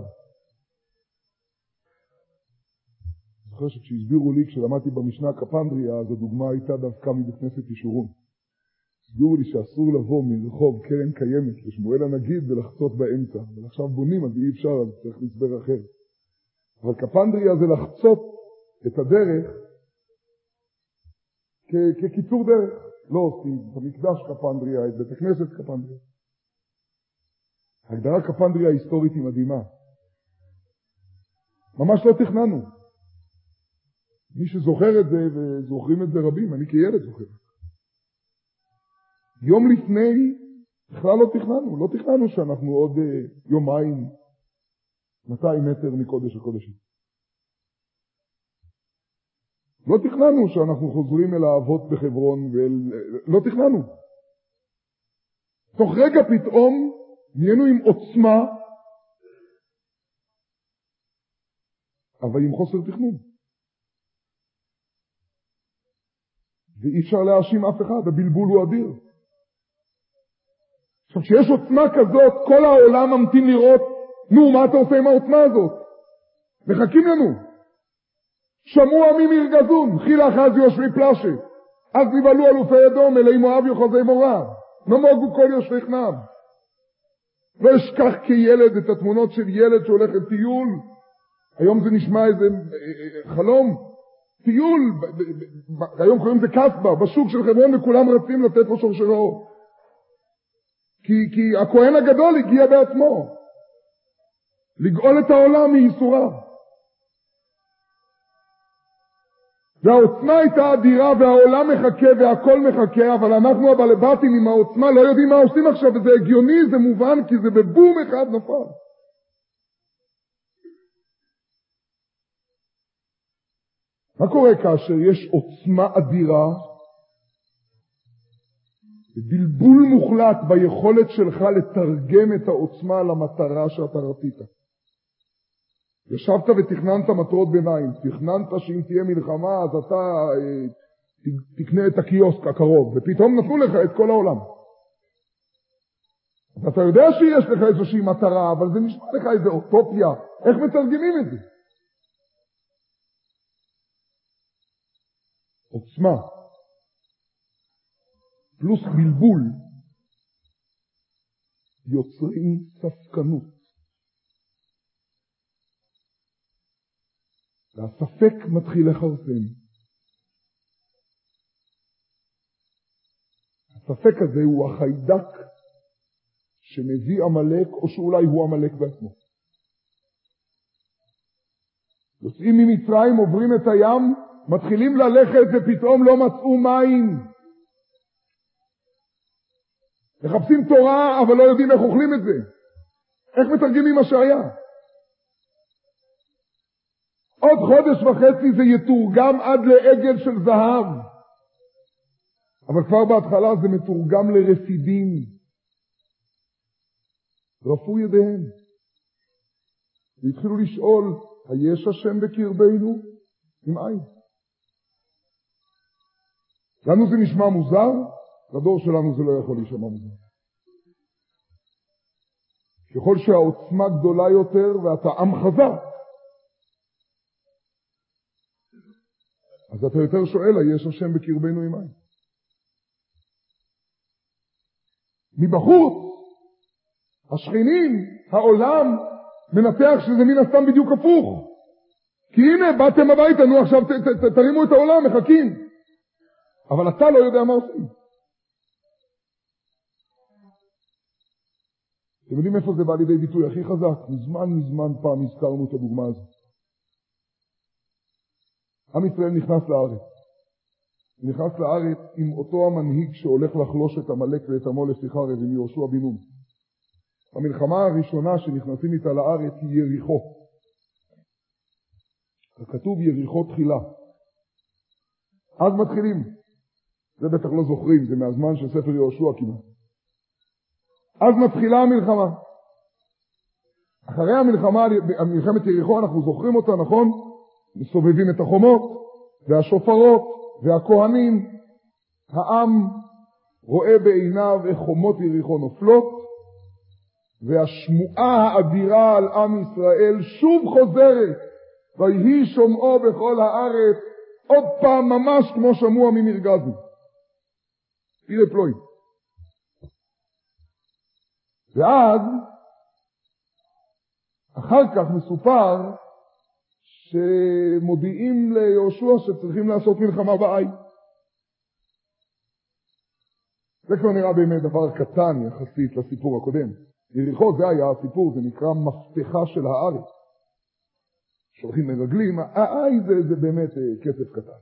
אני זוכר שכשהסבירו לי, כשלמדתי במשנה קפנדריה, אז הדוגמה הייתה דווקא מבית כנסת ישורון. הסבירו לי שאסור לבוא מרחוב קרן קיימת לשמואל הנגיד ולחצות באמצע. אבל עכשיו בונים, אז אי אפשר, אז צריך להסבר אחר. אבל קפנדריה זה לחצות את הדרך כ- כקיצור דרך. לא עושים את המקדש קפנדריה, את בית הכנסת קפנדריה. הגדרה קפנדריה ההיסטורית היא מדהימה. ממש לא תכננו. מי שזוכר את זה, וזוכרים את זה רבים, אני כילד זוכר. יום לפני, בכלל לא תכננו. לא תכננו שאנחנו עוד uh, יומיים, מאתיים מטר מקודש הקודשים. לא תכננו שאנחנו חוזרים אל האבות בחברון, ואל... לא תכננו. תוך רגע פתאום, נהיינו עם עוצמה, אבל עם חוסר תכנון. ואי אפשר להאשים אף אחד, הבלבול הוא אדיר. עכשיו, כשיש עוצמה כזאת, כל העולם ממתין לראות, נו, מה אתה עושה עם העוצמה הזאת? מחכים לנו. שמעו עמים ירגזון, חילה אחז יושבי פלשה, אז נבלו אלופי אדום, אלי מואב יוחזי מורה, נמוגו כל יושבי חנם. לא אשכח כילד את התמונות של ילד שהולך לטיול, היום זה נשמע איזה חלום, טיול, היום קוראים זה קסבה, בשוק של חברון וכולם רצים לתת לו שורשרות. כי, כי הכהן הגדול הגיע בעצמו, לגאול את העולם מייסוריו. והעוצמה הייתה אדירה והעולם מחכה והכל מחכה, אבל אנחנו הבעלבתים עם העוצמה לא יודעים מה עושים עכשיו, וזה הגיוני, זה מובן, כי זה בבום אחד נפל. מה קורה כאשר יש עוצמה אדירה, בלבול מוחלט ביכולת שלך לתרגם את העוצמה למטרה שאתה רצית? ישבת ותכננת מטרות ביניים, תכננת שאם תהיה מלחמה אז אתה אה, תקנה את הקיוסק הקרוב, ופתאום נתנו לך את כל העולם. אתה יודע שיש לך איזושהי מטרה, אבל זה נשמע לך איזו אוטופיה, איך מתרגמים את זה? עוצמה פלוס בלבול יוצרים ספקנות. והספק מתחיל לחרסם. הספק הזה הוא החיידק שמביא עמלק, או שאולי הוא עמלק בעצמו. יוצאים ממצרים, עוברים את הים, מתחילים ללכת ופתאום לא מצאו מים. מחפשים תורה, אבל לא יודעים איך אוכלים את זה. איך מתרגמים מה שהיה? עוד חודש וחצי זה יתורגם עד לעגל של זהב. אבל כבר בהתחלה זה מתורגם לרפידים. רפו ידיהם. והתחילו לשאול, היש השם בקרבנו? עם עין. לנו זה נשמע מוזר, לדור שלנו זה לא יכול להישמע מוזר. ככל שהעוצמה גדולה יותר ואתה עם חזק, אז אתה יותר שואל, היש השם בקרבנו עם עין. מבחוץ, השכנים, העולם, מנתח שזה מן הסתם בדיוק הפוך. כי הנה, באתם הביתה, נו עכשיו ת, ת, ת, תרימו את העולם, מחכים. אבל אתה לא יודע מה עושים. אתם יודעים איפה זה בא לידי ביטוי הכי חזק? מזמן מזמן פעם הזכרנו את הדוגמה הזאת. עם ישראל נכנס לארץ. הוא נכנס לארץ עם אותו המנהיג שהולך לחלוש את עמלק ואת עמו לסיחרב עם יהושע בן נון. המלחמה הראשונה שנכנסים איתה לארץ היא יריחו. כתוב יריחו תחילה. אז מתחילים. זה בטח לא זוכרים, זה מהזמן של ספר יהושע כמעט. אז מתחילה המלחמה. אחרי המלחמה, מלחמת יריחו, אנחנו זוכרים אותה, נכון? מסובבים את החומות, והשופרות, והכהנים. העם רואה בעיניו איך חומות יריחו נופלות, והשמועה האדירה על עם ישראל שוב חוזרת, ויהי שומעו בכל הארץ, עוד פעם ממש כמו שמוע ממרגזו. תראה פלוי. ואז, אחר כך מסופר שמודיעים ליהושע שצריכים לעשות מלחמה בעי. זה כבר נראה באמת דבר קטן יחסית לסיפור הקודם. יריחו זה היה הסיפור, זה נקרא מפתחה של הארץ. שולחים מרגלים, העי זה, זה באמת כסף קטן.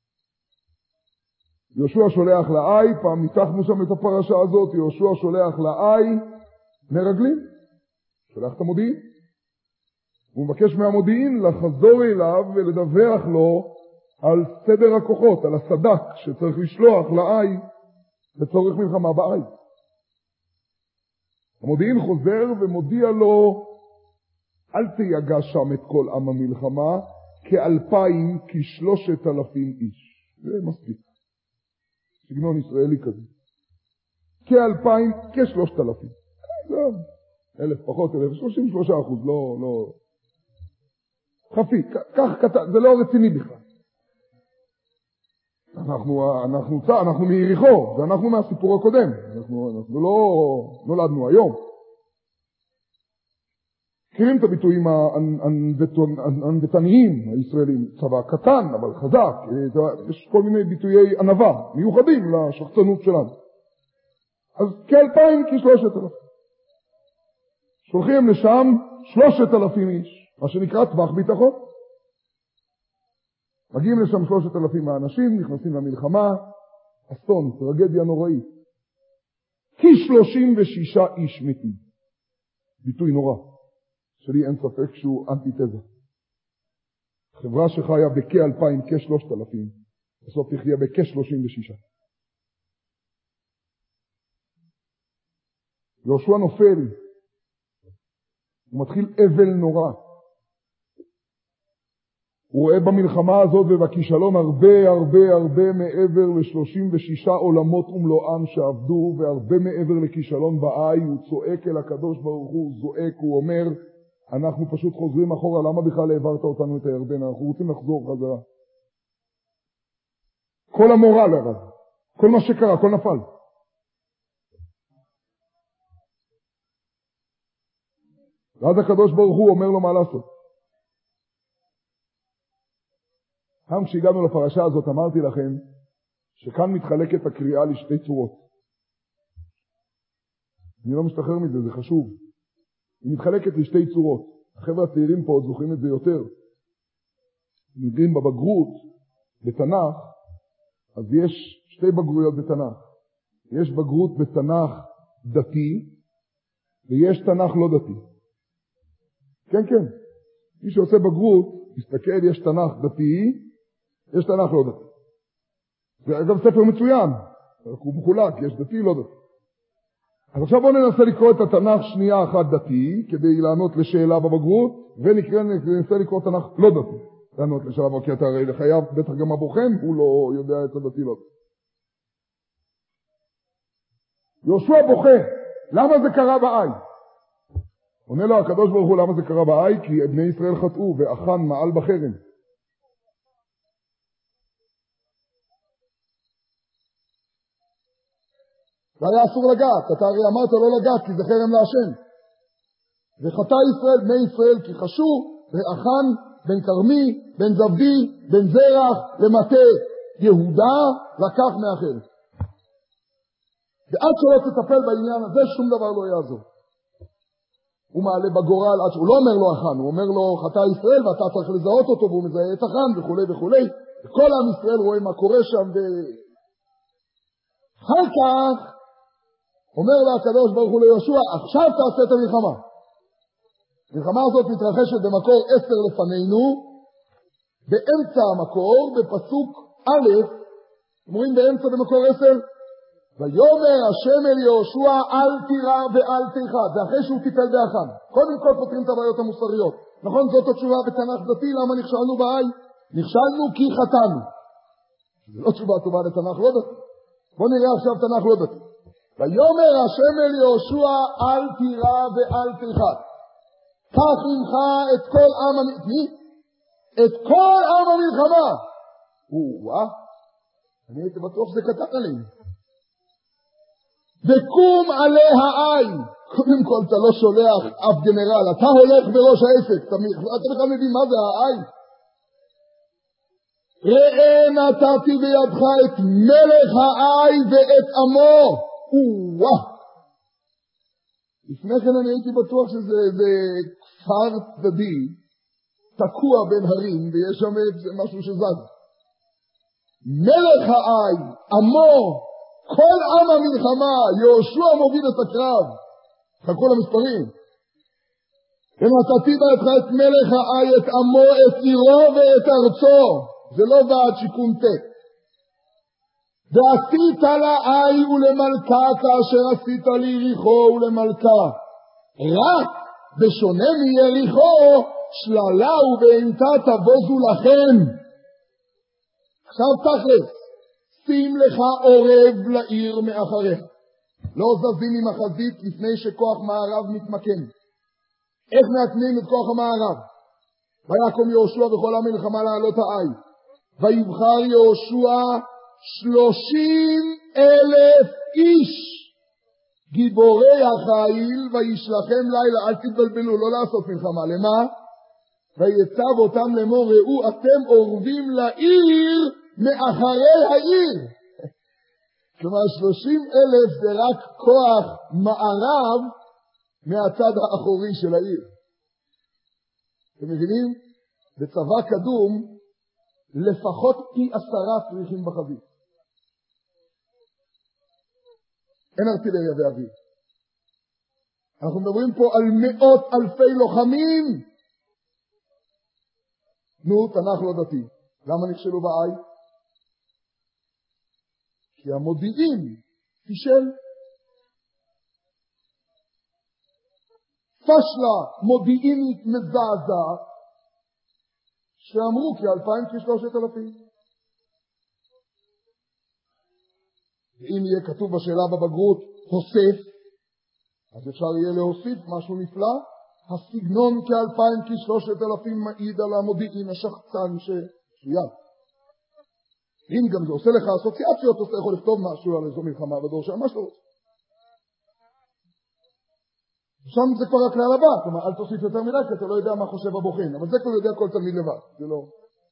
יהושע שולח לעי, פעם ניתחנו שם את הפרשה הזאת, יהושע שולח לעי מרגלים, שולח את המודיעין. הוא מבקש מהמודיעין לחזור אליו ולדווח לו על סדר הכוחות, על הסדק שצריך לשלוח לעי לצורך מלחמה בעי. המודיעין חוזר ומודיע לו, אל תיגע שם את כל עם המלחמה, כאלפיים, כשלושת אלפים איש. זה מספיק. סגנון ישראלי כזה. כאלפיים, כשלושת אלפים. זהו. אלף פחות, אלף, שלושים ושלושה אחוז, לא, לא. חפי, כך קטן, זה לא רציני בכלל. אנחנו, אנחנו, אנחנו מיריחו, זה אנחנו מהסיפור הקודם. אנחנו, אנחנו לא נולדנו היום. מכירים את הביטויים הנבטניים הישראלים, צבא קטן אבל חזק, יש כל מיני ביטויי ענווה, מיוחדים לשחצנות שלנו. אז כאלפיים כשלושת אלפים. שולחים לשם שלושת אלפים איש, מה שנקרא טווח ביטחון. מגיעים לשם שלושת אלפים האנשים, נכנסים למלחמה, אסון, טרגדיה נוראית. כשלושים ושישה איש מתים. ביטוי נורא. שלי אין ספק שהוא אנטיתזה. חברה שחיה בכ-אלפיים, כ-שלושת אלפים, בסוף תחיה בכ-שלושים ושישה. יהושע נופל, הוא מתחיל אבל נורא. הוא רואה במלחמה הזאת ובכישלון הרבה הרבה הרבה מעבר ל-שלושים ושישה עולמות ומלואם שעבדו, והרבה מעבר לכישלון בעי. הוא צועק אל הקדוש ברוך הוא, הוא זועק, הוא אומר, אנחנו פשוט חוזרים אחורה, למה בכלל העברת אותנו את הירדן? אנחנו רוצים לחזור חזרה. כל המורל הרב, כל מה שקרה, כל נפל. ואז הקדוש ברוך הוא אומר לו מה לעשות. גם כשהגענו לפרשה הזאת אמרתי לכם שכאן מתחלקת הקריאה לשתי צורות. אני לא משתחרר מזה, זה חשוב. היא מתחלקת לשתי צורות. החבר'ה הצעירים פה עוד זוכרים את זה יותר. נגעים בבגרות, בתנ"ך, אז יש שתי בגרויות בתנ"ך. יש בגרות בתנ"ך דתי, ויש תנ"ך לא דתי. כן, כן. מי שעושה בגרות, מסתכל, יש תנ"ך דתי, יש תנ"ך לא דתי. זה אגב ספר מצוין. הוא מחולק, יש דתי, לא דתי. אז עכשיו בואו ננסה לקרוא את התנ"ך שנייה אחת דתי, כדי לענות לשאלה בבגרות, וננסה לקרוא תנ"ך לא דתי. לענות לשאלה בבגרות, כי אתה הרי לחייב, בטח גם הבוחן, הוא לא יודע את הדתי לא דתי. יהושע בוכה, למה זה קרה בעי? עונה לו הקדוש ברוך הוא למה זה קרה בעי, כי בני ישראל חטאו, ואחן מעל בחרם. והיה אסור לגעת, אתה הרי אמרת לא לגעת כי זה חרם להשם. וחטא ישראל, בני ישראל כי חשו, ואחן בן כרמי, בן זבדי, בן זרח, למטה יהודה, לקח מאחרת. ועד שלא תטפל בעניין הזה, שום דבר לא יעזור. הוא מעלה בגורל, הוא לא אומר לו החן, הוא אומר לו חטא ישראל, ואתה צריך לזהות אותו, והוא מזהה את החן, וכו' וכו'. וכל עם ישראל רואה מה קורה שם, ו... אחר כך, אומר לה הקדוש ברוך הוא ליהושע, עכשיו תעשה את המלחמה. המלחמה הזאת מתרחשת במקור עשר לפנינו, באמצע המקור, בפסוק א', אומרים באמצע במקור עשר, ויאמר השם אל יהושע אל תירא ואל תיחת, זה אחרי שהוא טיפל באחן. קודם כל פותרים את הבעיות המוסריות. נכון, זאת התשובה בתנ"ך דתי, למה נכשלנו בעי? נכשלנו כי חטאנו. זה לא תשובה טובה לתנ"ך לא דתי. בוא נראה עכשיו תנ"ך לא דתי. ויאמר השם אל יהושע אל תירא ואל תיחת. קח ממך את כל עם המלחמה. את כל עם המלחמה. וואה, אני הייתי בטוח שזה קטן עלינו. וקום עליה העין. קודם כל אתה לא שולח אף גנרל, אתה הולך בראש העסק, אתה, אתה בכלל מבין מה זה העין. ראה נתתי בידך את מלך העין ואת עמו. וואה. לפני כן אני הייתי בטוח שזה זה כפר צדדי, תקוע בין הרים, ויש שם משהו שזז. מלך העין, עמו, כל עם המלחמה, יהושע מוביל את הקרב. חכו למספרים. ונתתי בידך את מלך העי, את עמו, את עירו ואת ארצו. זה לא ועד שיקום טק. ועשית לעי ולמלכה כאשר עשית ליריחו ולמלכה. רק בשונה מיריחו, שללה ובהמתה תבוזו לכם. עכשיו תכלס. שים לך עורב לעיר מאחריה. לא זזים עם החזית לפני שכוח מערב מתמקם. איך מעקמים את כוח המערב? ויקום יהושע בכל המלחמה לעלות העי. ויבחר יהושע שלושים אלף איש גיבורי החיל וישלחם לילה. אל תתבלבלו, לא לעשות מלחמה. למה? ויצב אותם לאמור, ראו אתם עורבים לעיר מאחרי העיר. כלומר שלושים אלף זה רק כוח מערב מהצד האחורי של העיר. אתם מבינים? בצבא קדום לפחות פי עשרה צריכים בחזית. אין ארטילריה ואוויר. אנחנו מדברים פה על מאות אלפי לוחמים. נו, תנ"ך לא דתי. למה נכשלו בעי? כי המודיעין פישל. פשלה מודיעינית מזעזעת שאמרו כי אלפיים כשלושת אלפים. ואם יהיה כתוב בשאלה בבגרות הוסף, אז אפשר יהיה להוסיף משהו נפלא. הסגנון כאלפיים כשלושת אלפים מעיד על המודיעין השחצן ששויין. אם גם זה עושה לך אסוציאציות, אתה יכול לכתוב משהו על איזו מלחמה בדור שם, מה שלא רוצה. שם זה כבר הכלל הבא, כלומר, אל תוסיף יותר מדי, כי אתה לא יודע מה חושב הבוחן, אבל זה כבר יודע כל תלמיד לבד, זה לא.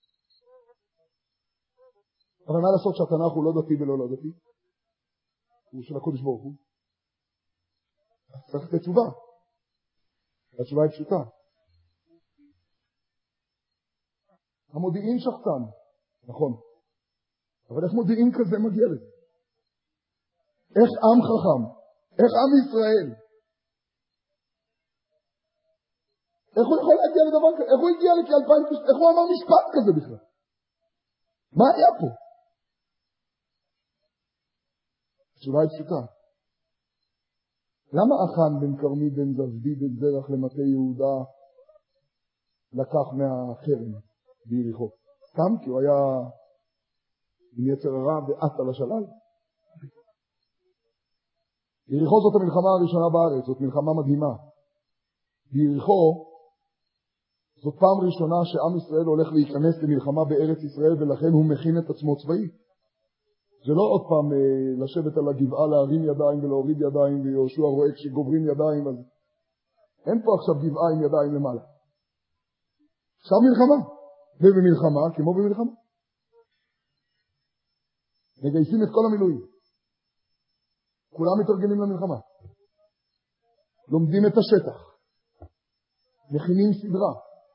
אבל מה לעשות שהתנ"ך הוא לא דתי ולא לא דתי? הוא של הקודש ברוך הוא. צריך לתת תשובה. התשובה היא פשוטה. המודיעין שחצן, נכון. אבל איך מודיעין כזה מגיע לזה? איך עם חכם? איך עם ישראל? איך הוא יכול להגיע לדבר כזה? איך הוא הגיע לכ-אלפיים? איך הוא אמר משפט כזה בכלל? מה היה פה? התשובה היא פשוטה. למה אחן בן כרמי בן זבדי בן זרח למטה יהודה לקח מהחרם ביריחו? סתם כי הוא היה עם יצר הרע ועט על השלל. יריחו זאת המלחמה הראשונה בארץ, זאת מלחמה מדהימה. ביריחו זאת פעם ראשונה שעם ישראל הולך להיכנס למלחמה בארץ ישראל, ולכן הוא מכין את עצמו צבאי. זה לא עוד פעם אה, לשבת על הגבעה, להרים ידיים ולהוריד ידיים, ויהושע רואה כשגוברים ידיים, אז אין פה עכשיו גבעה עם ידיים למעלה. עכשיו מלחמה. ובמלחמה, כמו במלחמה. מגייסים את כל המילואים. כולם מתארגנים למלחמה. לומדים את השטח. מכינים סדרה.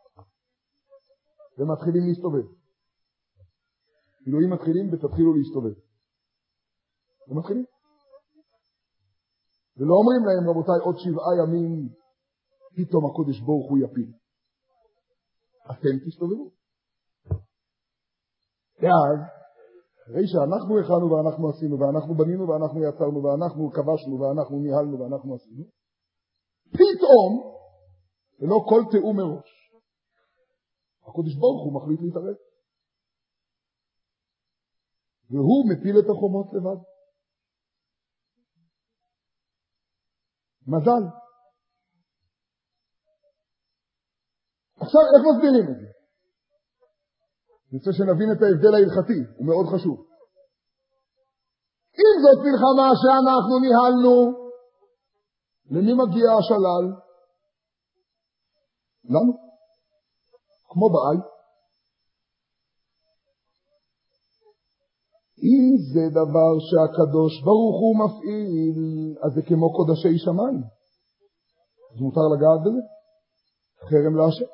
ומתחילים להסתובב. מילואים מתחילים ותתחילו להסתובב. ומתחילים. ולא אומרים להם, רבותיי, עוד שבעה ימים, פתאום הקודש ברוך הוא יפיל. אתם תסתובבו. ואז, אחרי שאנחנו הכנו ואנחנו עשינו, ואנחנו בנינו ואנחנו יצרנו, ואנחנו כבשנו ואנחנו ניהלנו ואנחנו עשינו, פתאום, ולא כל תיאום מראש, הקודש ברוך הוא מחליט להתערב. והוא מפיל את החומות לבד. מזל. עכשיו, איך מסבירים את זה? אני רוצה שנבין את ההבדל ההלכתי, הוא מאוד חשוב. אם זאת מלחמה שאנחנו ניהלנו, למי מגיע השלל? לנו. כמו בעי. אם זה דבר שהקדוש ברוך הוא מפעיל, אז זה כמו קודשי שמיים. אז מותר לגעת בזה. חרם להשם.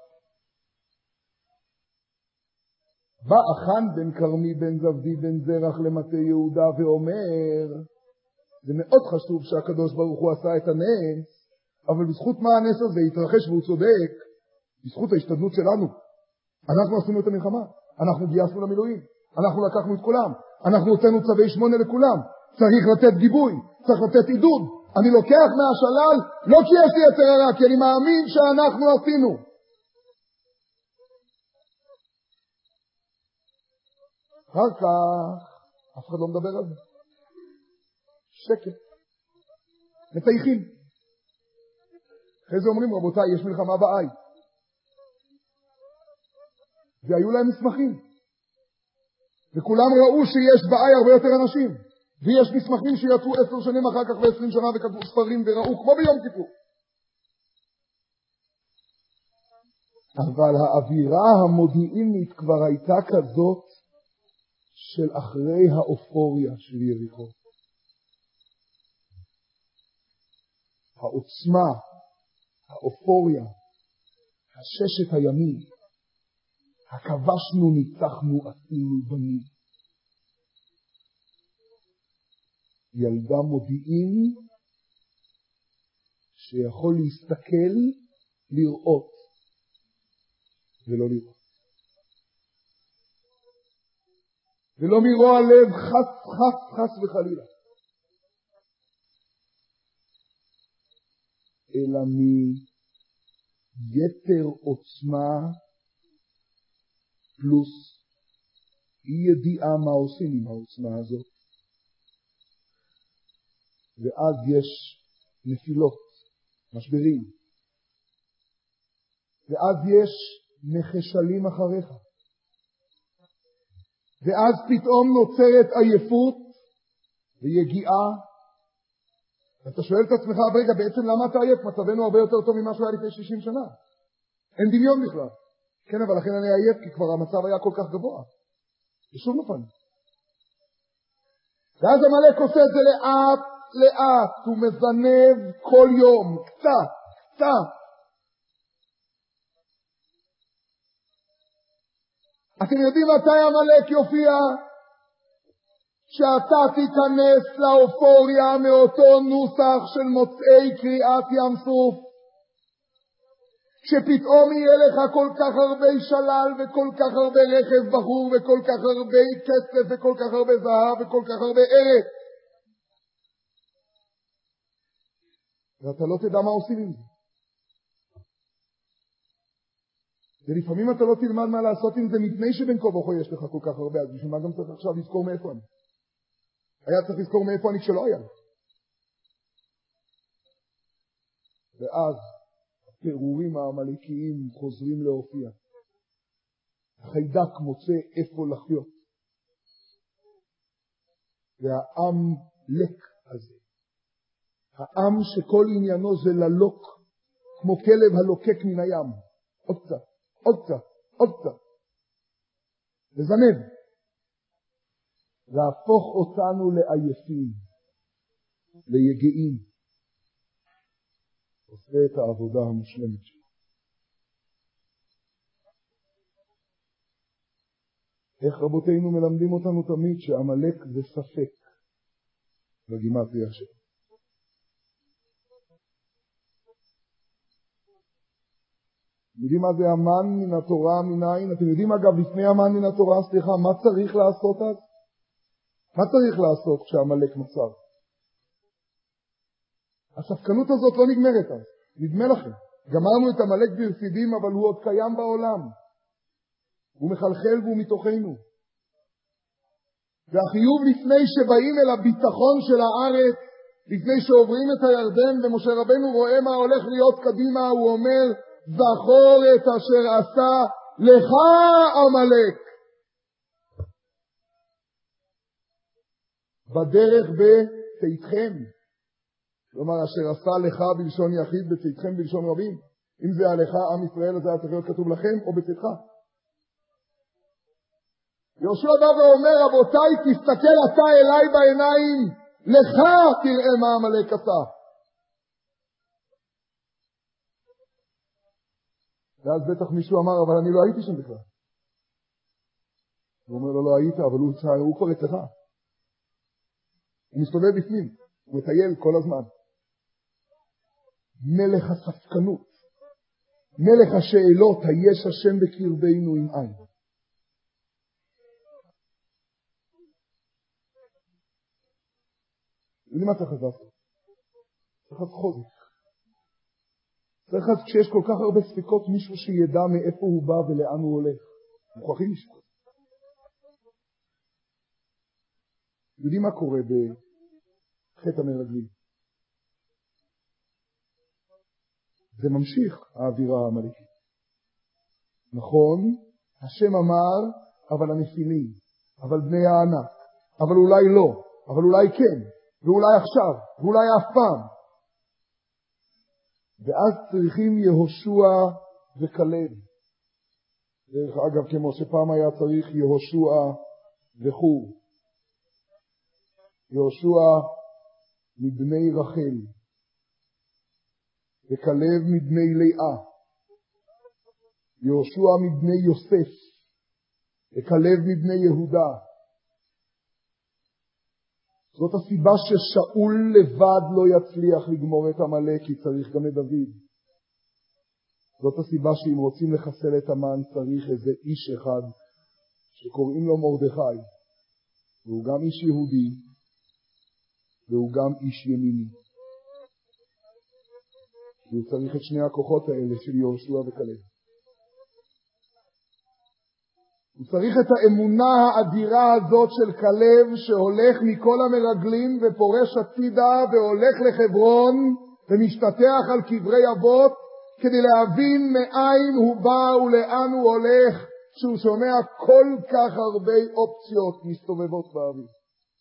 בא אחן בן כרמי בן זבדי בן זרח למטה יהודה ואומר, זה מאוד חשוב שהקדוש ברוך הוא עשה את הנס, אבל בזכות מה הנס הזה יתרחש והוא צודק, בזכות ההשתדלות שלנו. אנחנו עשינו את המלחמה, אנחנו גייסנו למילואים, אנחנו לקחנו את כולם, אנחנו הוצאנו צווי שמונה לכולם, צריך לתת גיבוי, צריך לתת עידוד. אני לוקח מהשלל, לא כי יש לי יצר הרע, כי אני מאמין שאנחנו עשינו. אחר כך, אף אחד לא מדבר על זה. שקט. מטייחים. אחרי זה אומרים, רבותיי, יש מלחמה בעי. והיו להם מסמכים. וכולם ראו שיש בעי הרבה יותר אנשים. ויש מסמכים שיצאו עשר שנים אחר כך ועשרים שנה וכתבו ספרים וראו כמו ביום כיפור. אבל האווירה המודיעינית כבר הייתה כזאת של אחרי האופוריה של יריחו. העוצמה, האופוריה, הששת הימים, הכבשנו, ניצחנו, עשינו בנים. ילדה מודיעין שיכול להסתכל, לראות ולא לראות. ולא מרוע לב חס חס חס וחלילה. אלא מיתר עוצמה פלוס אי ידיעה מה עושים עם העוצמה הזאת. ואז יש נפילות, משברים. ואז יש נחשלים אחריך. ואז פתאום נוצרת עייפות ויגיעה. אתה שואל את עצמך, רגע, בעצם למה אתה עייף? מצבנו הרבה יותר טוב ממה שהוא היה לפני שישים שנה. אין דמיון בכלל. כן, אבל לכן אני עייף, כי כבר המצב היה כל כך גבוה. בשום אופן. ואז המלאק עושה את זה לאט, לאט. הוא מזנב כל יום, קצת, קצת. אתם יודעים מתי המלאק יופיע? שאתה תיכנס לאופוריה מאותו נוסח של מוצאי קריאת ים סוף. שפתאום יהיה לך כל כך הרבה שלל וכל כך הרבה רכב בחור וכל כך הרבה כסף וכל כך הרבה זהב וכל כך הרבה ערך. ואתה לא תדע מה עושים עם זה. ולפעמים אתה לא תלמד מה לעשות עם זה מפני שבין כה וכה יש לך כל כך הרבה, אז בשביל מה גם צריך עכשיו לזכור מאיפה אני? היה צריך לזכור מאיפה אני כשלא היה. ואז הפירורים העמלקיים חוזרים להופיע. החיידק מוצא איפה לחיות. והעם לק הזה. העם שכל עניינו זה ללוק, כמו כלב הלוקק מן הים. עוד קצת, עוד קצת, עוד קצת. לזנב. להפוך אותנו לעייפים, ליגעים. עושה את העבודה המושלמת שלו. איך רבותינו מלמדים אותנו תמיד שעמלק זה ספק בגימטריה שלו. אתם יודעים מה זה המן מן התורה מנין? אתם יודעים אגב לפני המן מן התורה, סליחה, מה צריך לעשות אז? מה צריך לעשות כשהמלך נוצר? הספקנות הזאת לא נגמרת אז, נדמה לכם. גמרנו את המלך ברפידים, אבל הוא עוד קיים בעולם. הוא מחלחל והוא מתוכנו. והחיוב לפני שבאים אל הביטחון של הארץ, לפני שעוברים את הירדן, ומשה רבנו רואה מה הולך להיות קדימה, הוא אומר, זכור את אשר עשה לך המלך. בדרך בצאתכם. כלומר, אשר עשה לך בלשון יחיד, בצאתכם בלשון רבים. אם זה עליך עם ישראל, אז זה היה צריך להיות כתוב לכם או בצאתך. יהושע בא ואומר, רבותיי, תסתכל אתה אליי בעיניים, לך תראה מה המלך עשה. ואז בטח מישהו אמר, אבל אני לא הייתי שם בכלל. הוא אומר לו, לא היית, אבל הוא, הוא כבר אצלך. הוא מסתובב בפנים, הוא מטייל כל הזמן. מלך הספקנות, מלך השאלות, היש השם בקרבנו עם עין. יודעים מה צריך לעשות? צריך לעשות חוזק. צריך לעשות כשיש כל כך הרבה ספיקות, מישהו שידע מאיפה הוא בא ולאן הוא הולך. מוכרחים לשפוט. יודעים מה קורה בחטא המרגלים? זה ממשיך האווירה המלאכית. נכון, השם אמר, אבל הנפילים, אבל בני הענק, אבל אולי לא, אבל אולי כן, ואולי עכשיו, ואולי אף פעם. ואז צריכים יהושע וכלב. דרך אגב, כמו שפעם היה צריך יהושע וחור. יהושע מבני רחל, וכלב מבני לאה. יהושע מבני יוסף, וכלב מבני יהודה. זאת הסיבה ששאול לבד לא יצליח לגמור את עמלק, כי צריך גם את דוד. זאת הסיבה שאם רוצים לחסל את המן צריך איזה איש אחד שקוראים לו מרדכי, והוא גם איש יהודי והוא גם איש ימיני. והוא צריך את שני הכוחות האלה של יהושע וכלב. הוא צריך את האמונה האדירה הזאת של כלב שהולך מכל המרגלים ופורש הצידה והולך לחברון ומשתטח על קברי אבות כדי להבין מאין הוא בא ולאן הוא הולך, שהוא שומע כל כך הרבה אופציות מסתובבות באוויר.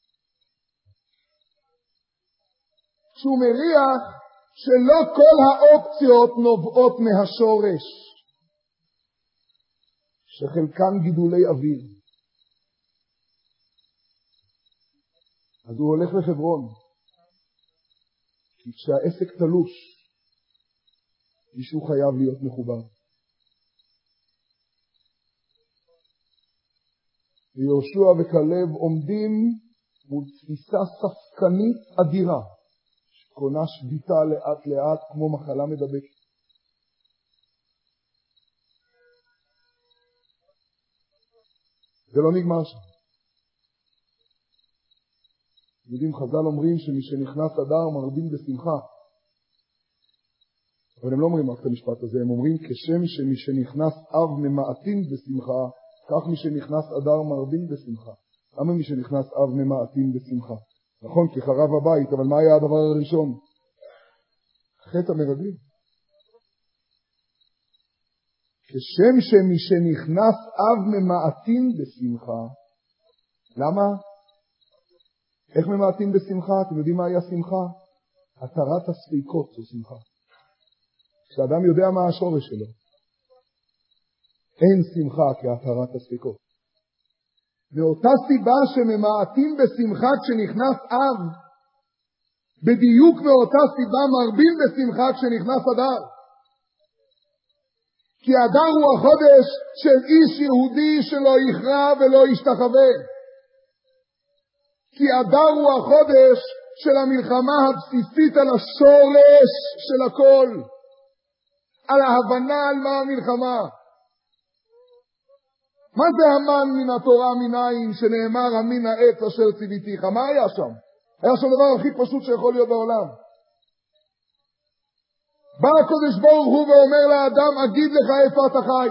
שהוא מריח שלא כל האופציות נובעות מהשורש, שחלקן גידולי אוויר. אז הוא הולך לחברון, כי כשהעסק תלוש, מישהו חייב להיות מחובר. ויהושע וכלב עומדים מול תפיסה ספקנית אדירה, שקונה שביתה לאט לאט כמו מחלה מדבקת. זה לא נגמר שם. יודעים, חז"ל אומרים שמי שנכנס אדר מרבים בשמחה. אבל הם לא אומרים רק את המשפט הזה, הם אומרים כשם שמי שנכנס אב ממעטין בשמחה, כך מי שנכנס אדר מרבים בשמחה. למה מי שנכנס אב ממעטין בשמחה? נכון, כי חרב הבית, אבל מה היה הדבר הראשון? חטא המרגלים. כשם שמי שנכנס אב ממעטין בשמחה. למה? איך ממעטין בשמחה? אתם יודעים מה היה שמחה? התרת הספיקות זו שמחה. כשאדם יודע מה השורש שלו. אין שמחה כהתרת הספקות. מאותה סיבה שממעטים בשמחה כשנכנס אב, בדיוק מאותה סיבה מרבים בשמחה כשנכנס אדר. כי אדר הוא החודש של איש יהודי שלא יכרע ולא ישתחווה. כי אדר הוא החודש של המלחמה הבסיסית על השורש של הכל, על ההבנה על מה המלחמה. מה זה המן מן התורה מנין שנאמר המין העץ אשר ציוויתיך? מה היה שם? היה שם דבר הכי פשוט שיכול להיות בעולם. בא הקדוש ברוך הוא ואומר לאדם, אגיד לך איפה אתה חי.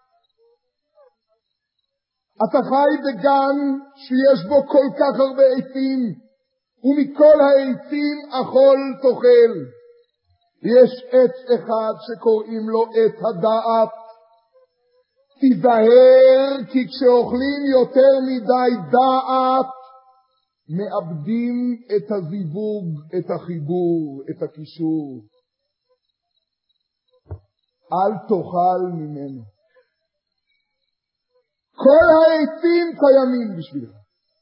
אתה חי בגן שיש בו כל כך הרבה עצים, ומכל העצים אכול תאכל. יש עץ אחד שקוראים לו עץ הדעת. תיזהר, כי כשאוכלים יותר מדי דעת, מאבדים את הזיווג, את החיבור, את הקישור. אל תאכל ממנו. כל העצים קיימים בשבילך.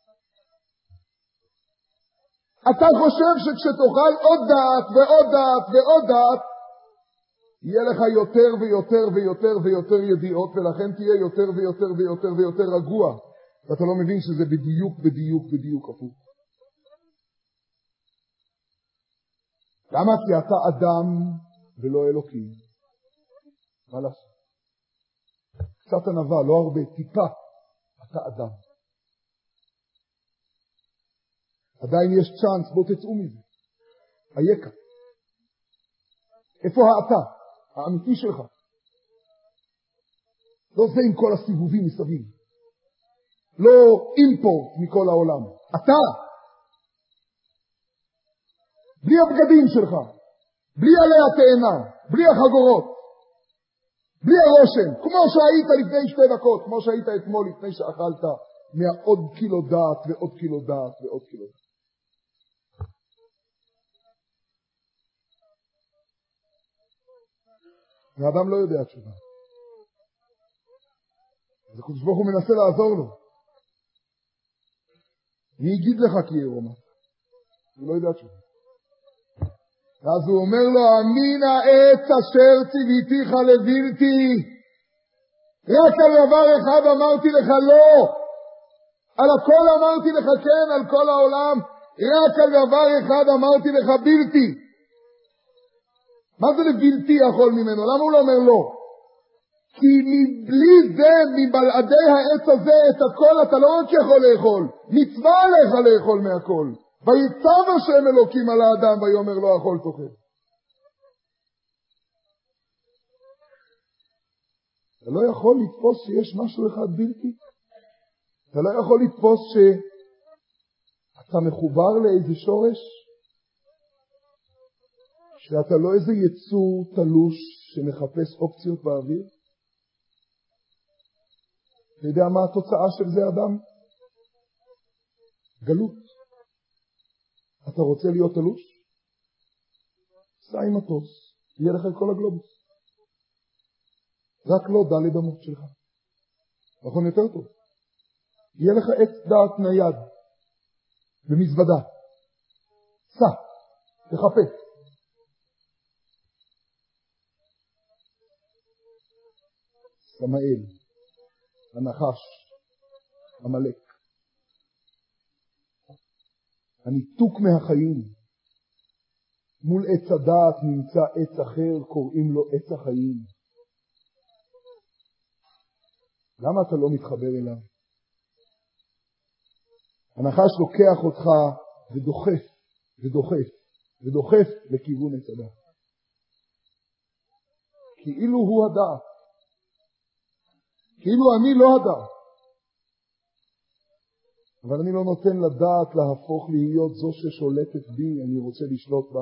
אתה חושב שכשתאכל עוד דעת ועוד דעת ועוד דעת, יהיה לך יותר ויותר ויותר ויותר ידיעות, ולכן תהיה יותר ויותר ויותר ויותר רגוע. ואתה לא מבין שזה בדיוק בדיוק בדיוק הפוך. למה? כי אתה אדם ולא אלוקים. מה לעשות? קצת ענווה, לא הרבה, טיפה. אתה אדם. עדיין יש צ'אנס, בוא תצאו מזה. היקה. איפה האתה? האמיתי שלך. לא זה עם כל הסיבובים מסביב. לא אימפורט מכל העולם. אתה. בלי הבגדים שלך. בלי עלי התאנה. בלי החגורות. בלי הרושם. כמו שהיית לפני שתי דקות. כמו שהיית אתמול לפני שאכלת מהעוד קילו דעת ועוד קילו דעת ועוד קילו דעת. והאדם לא יודע תשובה. אז הקדוש ברוך הוא מנסה לעזור לו. מי יגיד לך כי יהיה רומא? הוא לא יודע תשובה. אז הוא אומר לו, אמין העץ אשר ציוויתיך לבלתי. רק על דבר אחד אמרתי לך לא. על הכל אמרתי לך כן, על כל העולם. רק על דבר אחד אמרתי לך בלתי. מה זה לבלתי יכול ממנו? למה הוא לא אומר לא? כי מבלי זה, מבלעדי העץ הזה, את הכל אתה לא רק יכול לאכול, מצווה עליך לאכול מהכל. ויצב השם אלוקים על האדם ויאמר לו אכול תאכל. אתה לא יכול לתפוס שיש משהו אחד בלתי. אתה לא יכול לתפוס שאתה מחובר לאיזה שורש, שאתה לא איזה יצור תלוש שמחפש אופציות באוויר. אתה יודע מה התוצאה של זה אדם? גלות. אתה רוצה להיות תלוש? סע עם מטוס, יהיה לך כל הגלובוס. רק לא דלת אמות שלך. נכון יותר טוב. יהיה לך עץ דעת נייד, במזוודה. סע, תחפש. סמאל, הנחש, המלאק. הניתוק מהחיים. מול עץ הדעת נמצא עץ אחר, קוראים לו עץ החיים. למה אתה לא מתחבר אליו? הנחש לוקח אותך ודוחף, ודוחף, ודוחף לכיוון עץ הדעת. כאילו הוא הדעת. כאילו אני לא הדעת. אבל אני לא נותן לדעת להפוך להיות זו ששולטת בי, אני רוצה לשלוט בה.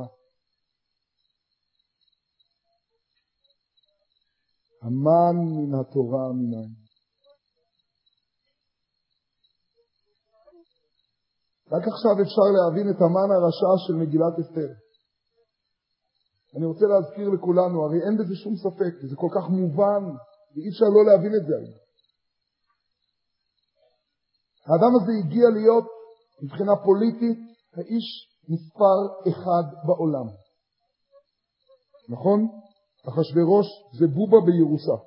המן מן התורה מנין. רק עכשיו אפשר להבין את המן הרשע של מגילת אסתר. אני רוצה להזכיר לכולנו, הרי אין בזה שום ספק, זה כל כך מובן, ואי אפשר לא להבין את זה. האדם הזה הגיע להיות, מבחינה פוליטית, האיש מספר אחד בעולם. נכון? אחשוורוש זה בובה בירושה.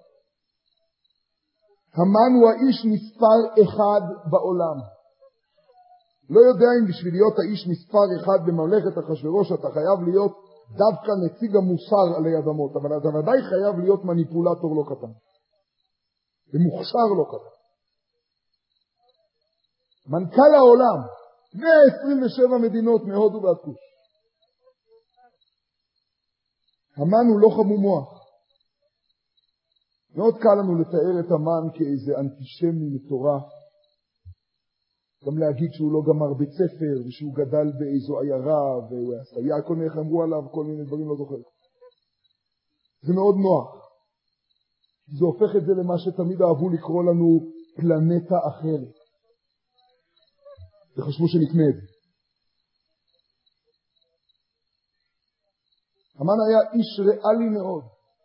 המן הוא האיש מספר אחד בעולם. לא יודע אם בשביל להיות האיש מספר אחד בממלכת אחשוורוש אתה חייב להיות דווקא נציג המוסר עלי אדמות, אבל אתה ודאי חייב להיות מניפולטור לא קטן. ומוכשר לא קטן. מנכ"ל העולם, מאה עשרים ושבע מדינות מהודו ועד כוש. המן הוא לא חמום מוח. מאוד קל לנו לתאר את המן כאיזה אנטישמי מטורף. גם להגיד שהוא לא גמר בית ספר, ושהוא גדל באיזו עיירה, והוא היה סייע, כל מיני אמרו עליו, כל מיני דברים לא זוכר. זה מאוד נוח. זה הופך את זה למה שתמיד אהבו לקרוא לנו פלנטה אחרת. וחשבו שנקנה את זה. המן היה איש ריאלי מאוד.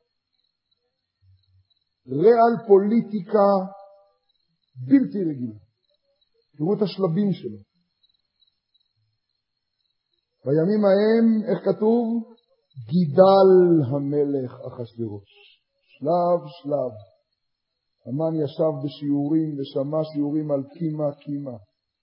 ריאל פוליטיקה בלתי רגילה. תראו את השלבים שלו. בימים ההם, איך כתוב? גידל המלך אחשוורוש. שלב שלב. המן ישב בשיעורים ושמע שיעורים על קימה קימה.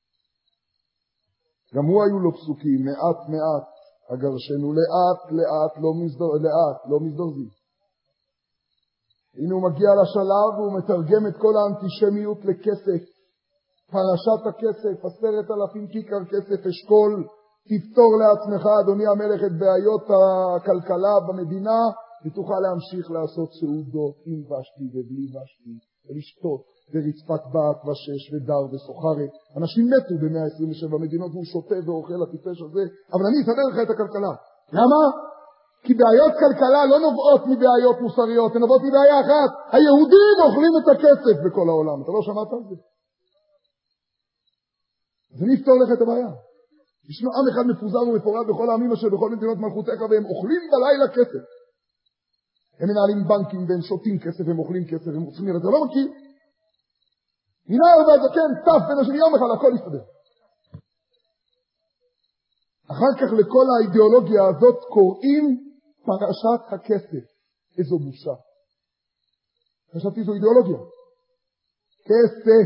גם הוא היו לו פסוקים, מעט מעט, אגרשנו לאט לאט, לא מזדר, לאט, לא מזדרזים. הנה הוא מגיע לשלב והוא מתרגם את כל האנטישמיות לכסף. פרשת הכסף, עשרת אלפים כיכר כסף אשכול, תפתור לעצמך אדוני המלך את בעיות הכלכלה במדינה, ותוכל להמשיך לעשות סעודות עם ושתי ובלי ושתי, ולשתות ורצפת בת ושש ודר וסוחרת. אנשים מתו ב-מאה עשרים ושבע מדינות והוא שותה ואוכל הטיפש הזה, אבל אני אסדר לך את הכלכלה. למה? כי בעיות כלכלה לא נובעות מבעיות מוסריות, הן נובעות מבעיה אחת. היהודים אוכלים את הכסף בכל העולם. אתה לא שמעת על זה? זה נפתור לך את הבעיה. ישנו עם אחד מפוזר ומפורד בכל העמים אשר בכל מדינות מלכותך, והם אוכלים בלילה כסף. הם מנהלים בנקים והם שותים כסף, הם אוכלים כסף, הם רוצים לראות. אתה לא מכיר? הנה הרבה הזקן, טף בין השני יום אחד, הכל יסתדר. אחר כך לכל האידיאולוגיה הזאת קוראים פרשת הכסף. איזו בושה. חשבתי זו אידיאולוגיה. כסף.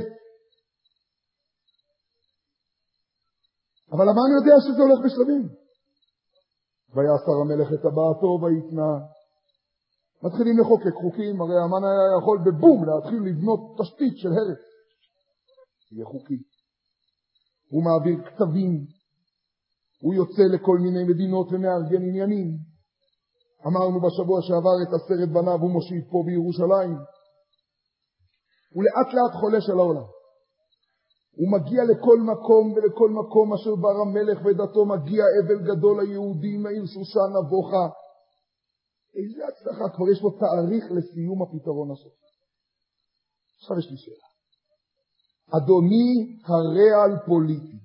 אבל המן יודע שזה הולך בשלבים. ויעשר המלך את טבעתו ויתנה. מתחילים לחוקק חוקים, הרי המן היה יכול בבום להתחיל לבנות תשתית של הרס. יהיה חוקי. הוא מעביר כתבים. הוא יוצא לכל מיני מדינות ומארגן עניינים. אמרנו בשבוע שעבר את עשרת בניו הוא מושיב פה בירושלים. הוא לאט לאט חולש על העולם. הוא מגיע לכל מקום ולכל מקום אשר בר המלך ודתו, מגיע אבל גדול ליהודים, מעיר שושן נבוכה. איזה הצלחה, כבר יש לו תאריך לסיום הפתרון הסוף. עכשיו יש לי שאלה. אדוני הריאל פוליטי,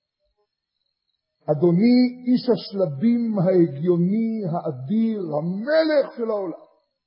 אדוני איש השלבים ההגיוני, האדיר, המלך של העולם,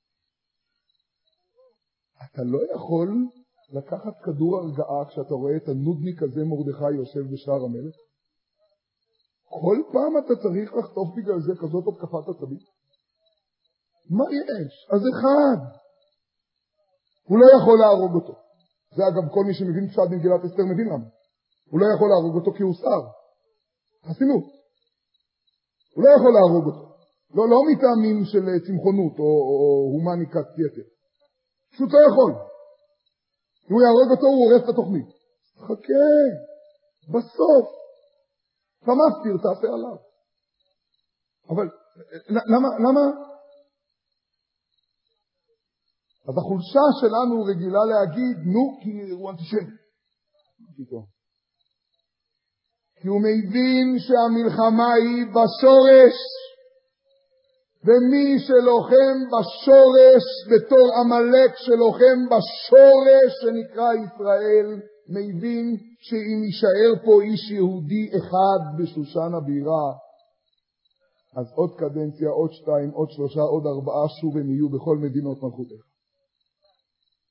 אתה לא יכול לקחת כדור הרגעה כשאתה רואה את הנודניק הזה מרדכי יושב בשער המלך? כל פעם אתה צריך לחטוף בגלל זה כזאת התקפת עצבים? מה יש? אז אחד. הוא לא יכול להרוג אותו. זה אגב כל מי שמבין קצת במגילת אסתר מבין למה. הוא לא יכול להרוג אותו כי הוא שר. חסינות. הוא לא יכול להרוג אותו. לא, לא מטעמים של צמחונות או, או הומניקת יתר. פשוט לא יכול. אם הוא יהרוג אותו, הוא הורס את התוכנית. חכה, בסוף. כמה ספיר תעשה עליו. אבל, למה, למה? אז החולשה שלנו רגילה להגיד, נו, כי הוא אנטישמי. כי הוא מבין שהמלחמה היא בשורש, ומי שלוחם בשורש, בתור עמלק שלוחם בשורש שנקרא ישראל, מבין שאם יישאר פה איש יהודי אחד בשושן הבירה, אז עוד קדנציה, עוד שתיים, עוד שלושה, עוד ארבעה, שוב הם יהיו בכל מדינות מלכותך.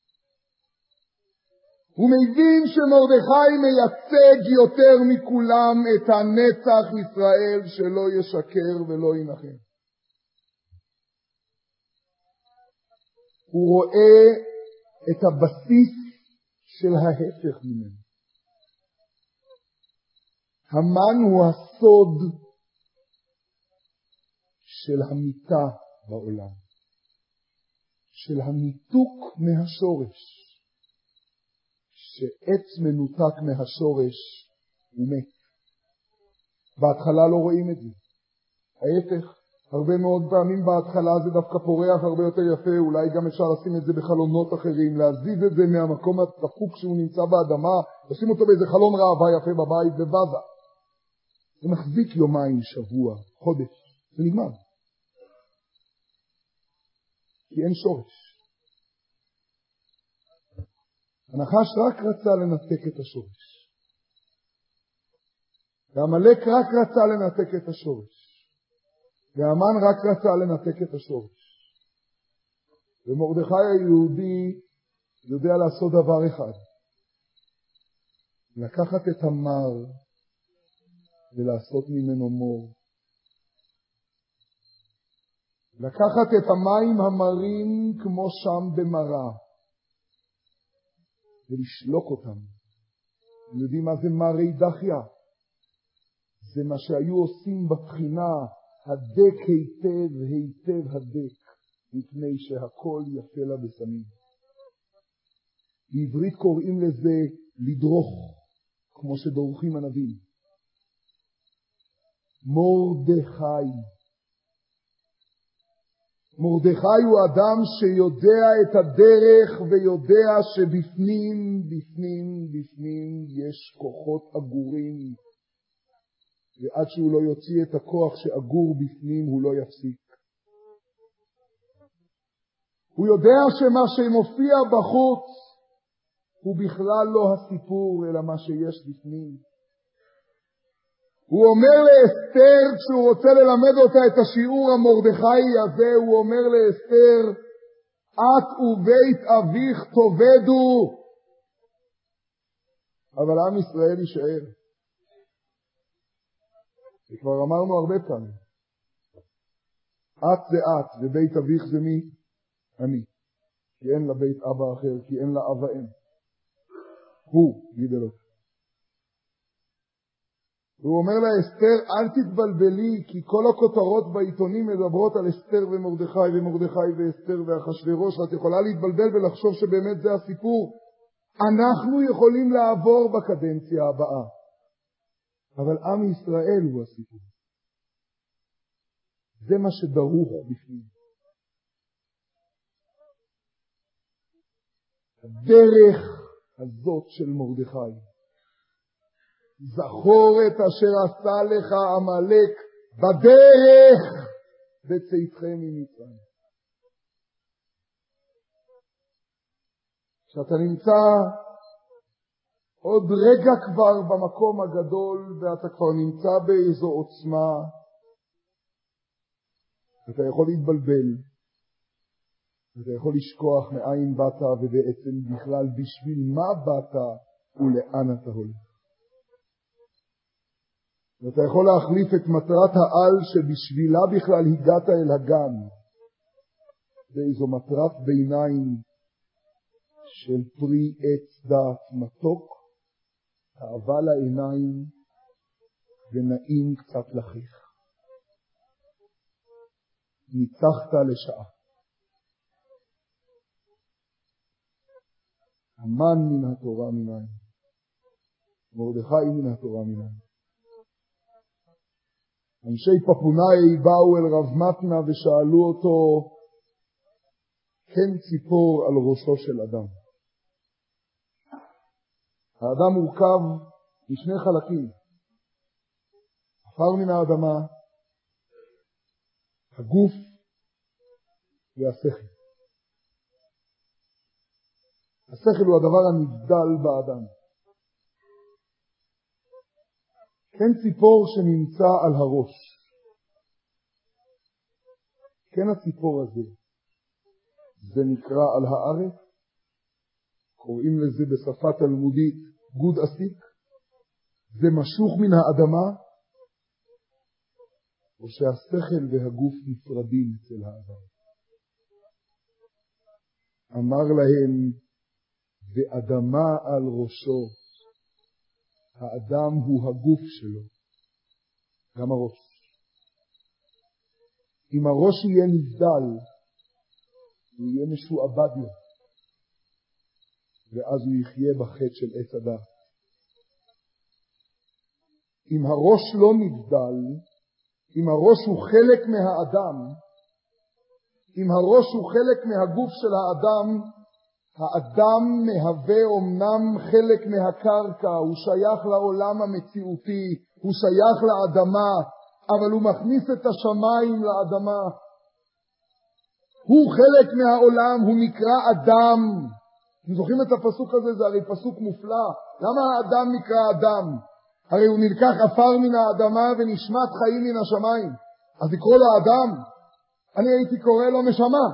הוא מבין שמרדכי מייצג יותר מכולם את הנצח ישראל שלא ישקר ולא ינחם. הוא רואה את הבסיס של ההפך ממנו. המן הוא הסוד של המיטה בעולם, של הניתוק מהשורש, שעץ מנותק מהשורש הוא מת. בהתחלה לא רואים את זה. ההפך, הרבה מאוד פעמים בהתחלה זה דווקא פורח הרבה יותר יפה, אולי גם אפשר לשים את זה בחלונות אחרים, להזיז את זה מהמקום הדפוק שהוא נמצא באדמה, לשים אותו באיזה חלון ראווה יפה בבית בבזה. זה מחזיק יומיים, שבוע, חודש, זה נגמר. כי אין שורש. הנחש רק רצה לנתק את השורש. והמלאק רק רצה לנתק את השורש. והמן רק רצה לנתק את השורש. ומרדכי היהודי יודע לעשות דבר אחד. לקחת את המר ולעשות ממנו מור. לקחת את המים המרים כמו שם במרה ולשלוק אותם. אתם יודעים מה זה מרי דחיה? זה מה שהיו עושים בבחינה, הדק היטב היטב הדק, מפני שהכל יפה לה בסמים. בעברית קוראים לזה לדרוך, כמו שדורכים הנביאים. מרדכי. מרדכי הוא אדם שיודע את הדרך ויודע שבפנים, בפנים, בפנים יש כוחות אגורים. ועד שהוא לא יוציא את הכוח שאגור בפנים הוא לא יפסיק. הוא יודע שמה שמופיע בחוץ הוא בכלל לא הסיפור אלא מה שיש בפנים. הוא אומר לאסתר, כשהוא רוצה ללמד אותה את השיעור המרדכי הזה, הוא אומר לאסתר, את ובית אביך תאבדו, אבל עם ישראל יישאר. וכבר אמרנו הרבה פעמים, את זה את ובית אביך זה מי? אני. כי אין לה בית אבא אחר, כי אין לה אבא אם. הוא גידל אותה. והוא אומר לה, אסתר, אל תתבלבלי, כי כל הכותרות בעיתונים מדברות על אסתר ומרדכי ומרדכי ואסתר ואחשוורוש, ואת יכולה להתבלבל ולחשוב שבאמת זה הסיפור. אנחנו יכולים לעבור בקדנציה הבאה, אבל עם ישראל הוא הסיפור. זה מה שדרוך בפנים. הדרך הזאת של מרדכי, זכור את אשר עשה לך עמלק בדרך בצאתכם ממצרים. כשאתה נמצא עוד רגע כבר במקום הגדול ואתה כבר נמצא באיזו עוצמה, אתה יכול להתבלבל, אתה יכול לשכוח מאין באת ובעצם בכלל בשביל מה באת ולאן אתה הולך. ואתה יכול להחליף את מטרת העל שבשבילה בכלל הגעת אל הגן באיזו מטרת ביניים של פרי עץ דעת מתוק, אהבה לעיניים ונעים קצת לחיך. ניצחת לשעה. המן מן התורה מנין, מרדכי מן התורה מנין. אנשי פפונאי באו אל רב מתנה ושאלו אותו, כן ציפור על ראשו של אדם. האדם מורכב משני חלקים, עפר מן האדמה, הגוף והשכל. השכל הוא הדבר הנבדל באדם. כן ציפור שנמצא על הראש. כן הציפור הזה. זה נקרא על הארץ קוראים לזה בשפה תלמודית גוד עסיק, זה משוך מן האדמה, או שהשכל והגוף נפרדים אצל האדם. אמר להם, ואדמה על ראשו, האדם הוא הגוף שלו, גם הראש. אם הראש יהיה נבדל, הוא יהיה משועבד לו, ואז הוא יחיה בחטא של עץ הדת. אם הראש לא נבדל, אם הראש הוא חלק מהאדם, אם הראש הוא חלק מהגוף של האדם, האדם מהווה אומנם חלק מהקרקע, הוא שייך לעולם המציאותי, הוא שייך לאדמה, אבל הוא מכניס את השמיים לאדמה. הוא חלק מהעולם, הוא נקרא אדם. אתם זוכרים את הפסוק הזה? זה הרי פסוק מופלא. למה האדם נקרא אדם? הרי הוא נלקח עפר מן האדמה ונשמת חיים מן השמיים. אז לקרוא לו אדם? אני הייתי קורא לו נשמה.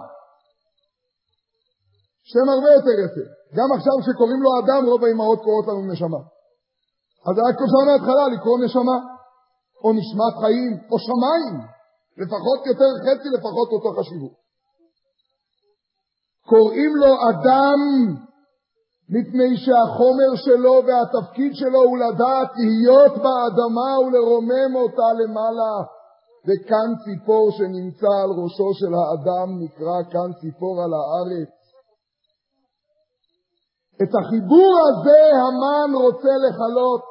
שם הרבה יותר יפה. גם עכשיו שקוראים לו אדם, רוב האמהות קוראות לנו נשמה. אז היה קושר מההתחלה לקרוא נשמה, או נשמת חיים, או שמיים. לפחות יותר חצי, לפחות אותו חשיבות. קוראים לו אדם, מפני שהחומר שלו והתפקיד שלו הוא לדעת להיות באדמה ולרומם אותה למעלה. וכאן ציפור שנמצא על ראשו של האדם נקרא כאן ציפור על הארץ. את החיבור הזה המן רוצה לחלות.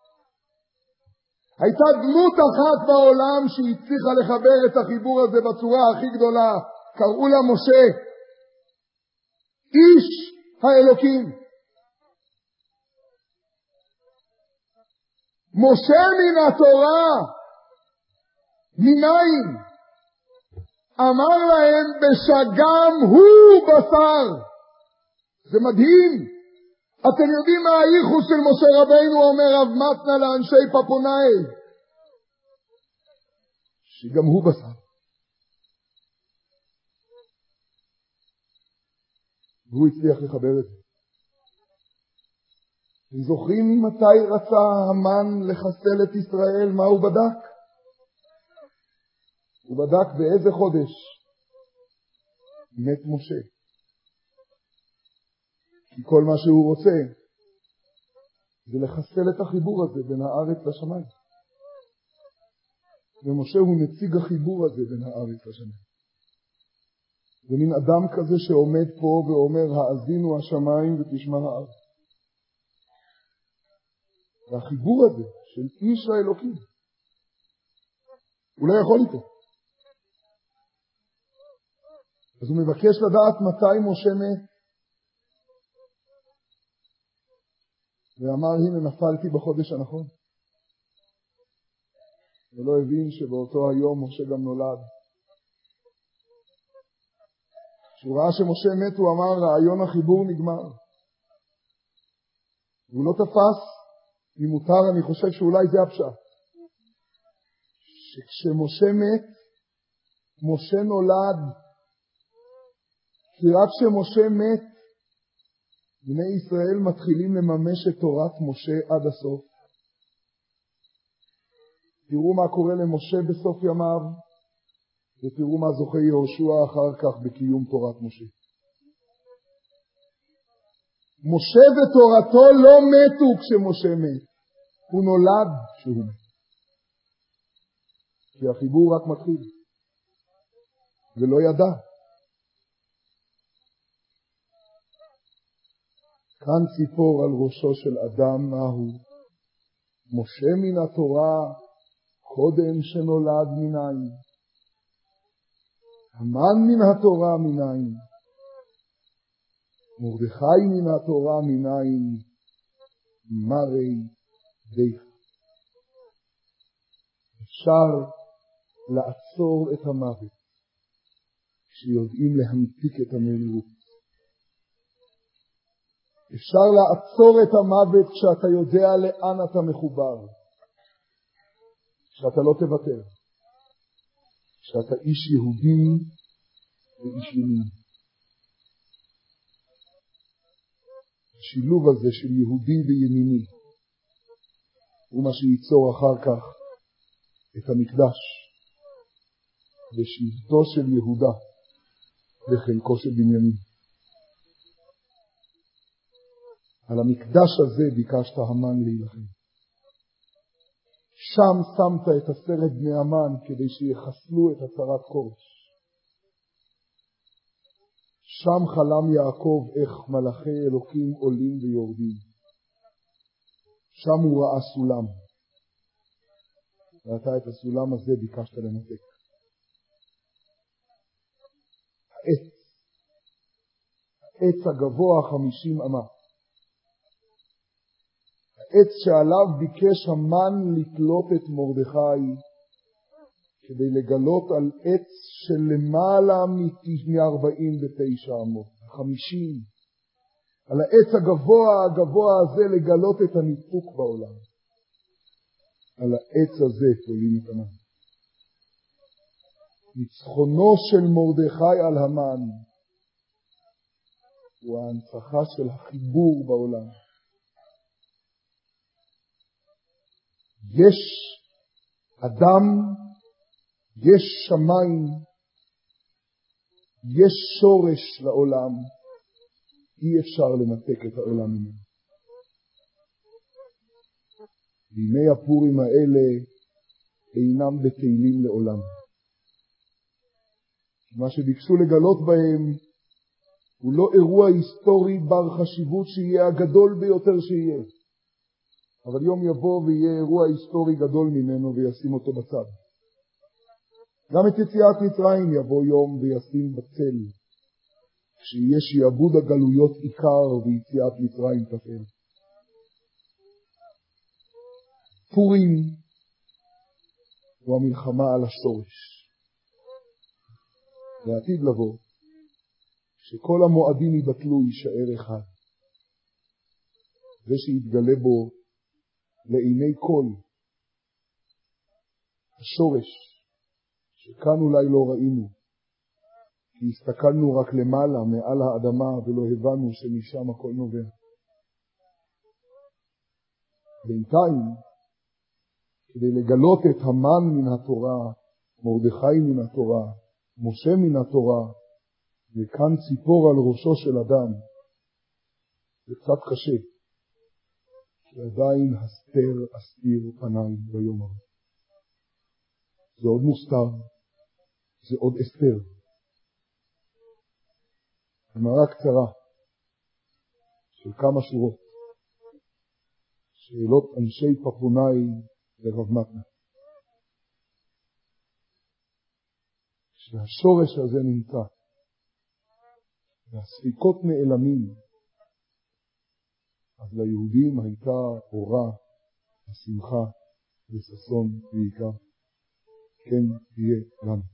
הייתה דמות אחת בעולם שהצליחה לחבר את החיבור הזה בצורה הכי גדולה. קראו לה משה. איש האלוקים. משה מן התורה, מניין, אמר להם בשגם הוא בשר. זה מדהים. אתם יודעים מה הייחוס של משה רבינו, אומר רב מתנה לאנשי פפונאי? שגם הוא בשר. והוא הצליח לחבר את זה. אתם זוכרים מתי רצה המן לחסל את ישראל? מה הוא בדק? הוא בדק באיזה חודש מת משה. כי כל מה שהוא רוצה זה לחסל את החיבור הזה בין הארץ לשמיים. ומשה הוא נציג החיבור הזה בין הארץ לשמיים. זה מין אדם כזה שעומד פה ואומר, האזינו השמיים ותשמע הארץ. והחיבור הזה של איש האלוקים, הוא לא יכול איתו. אז הוא מבקש לדעת מתי משה מת. ואמר, הנה נפלתי בחודש הנכון. ולא הבין שבאותו היום משה גם נולד. כשהוא ראה שמשה מת, הוא אמר, רעיון החיבור נגמר. והוא לא תפס, אם מותר, אני חושב שאולי זה הפשט. שכשמשה מת, משה נולד. כי רק כשמשה מת, בני ישראל מתחילים לממש את תורת משה עד הסוף. תראו מה קורה למשה בסוף ימיו, ותראו מה זוכה יהושע אחר כך בקיום תורת משה. משה ותורתו לא מתו כשמשה מת, הוא נולד כשהוא מת. כי החיבור רק מתחיל, ולא ידע. כאן ציפור על ראשו של אדם, מהו? משה מן התורה, קודם שנולד מניין. המן מן התורה מניין. מרדכי מן התורה מניין. מרי דיך. אפשר לעצור את המוות כשיודעים להמתיק את המרירות. אפשר לעצור את המוות כשאתה יודע לאן אתה מחובר. כשאתה לא תוותר. כשאתה איש יהודי ואיש ימין. השילוב הזה של יהודי וימיני הוא מה שייצור אחר כך את המקדש ושבטו של יהודה וחלקו של בנימין. על המקדש הזה ביקשת המן להילחם. שם שמת את עשרת בני המן כדי שיחסלו את הצרת קורש. שם חלם יעקב איך מלאכי אלוקים עולים ויורדים. שם הוא ראה סולם. ואתה את הסולם הזה ביקשת לנתק. העץ, העץ הגבוה חמישים אמה. העץ שעליו ביקש המן לתלות את מרדכי, כדי לגלות על עץ של למעלה מ-ארבעים ותשע אמות, חמישים. על העץ הגבוה הגבוה הזה לגלות את הניתוק בעולם. על העץ הזה תולים את המן. ניצחונו של מרדכי על המן הוא ההנצחה של החיבור בעולם. יש אדם, יש שמיים, יש שורש לעולם, אי אפשר לנתק את העולם ממנו. בימי הפורים האלה אינם בטלים לעולם. מה שביקשו לגלות בהם הוא לא אירוע היסטורי בר חשיבות שיהיה הגדול ביותר שיהיה. אבל יום יבוא ויהיה אירוע היסטורי גדול ממנו וישים אותו בצד. גם את יציאת מצרים יבוא יום וישים בצל, כשיהיה שיעבוד הגלויות עיקר ויציאת מצרים תפל. פורים הוא המלחמה על השורש. ועתיד לבוא, שכל המועדים יבטלו יישאר אחד. זה שיתגלה בו לעיני כל השורש שכאן אולי לא ראינו, כי הסתכלנו רק למעלה מעל האדמה ולא הבנו שמשם הכל נובע. בינתיים, כדי לגלות את המן מן התורה, מרדכי מן התורה, משה מן התורה, וכאן ציפור על ראשו של אדם, זה קצת קשה, כי עדיין הסתר אסתיר פניים ביום הזה. זה עוד מוסתר, זה עוד אסתר. גמרא קצרה של כמה שורות, שאלות אנשי פפונאי לרב מתנה. כשהשורש הזה נמצא, והספיקות נעלמים, אז ליהודים הייתה אורה, שמחה וששון ועיקר. כן יהיה לנו.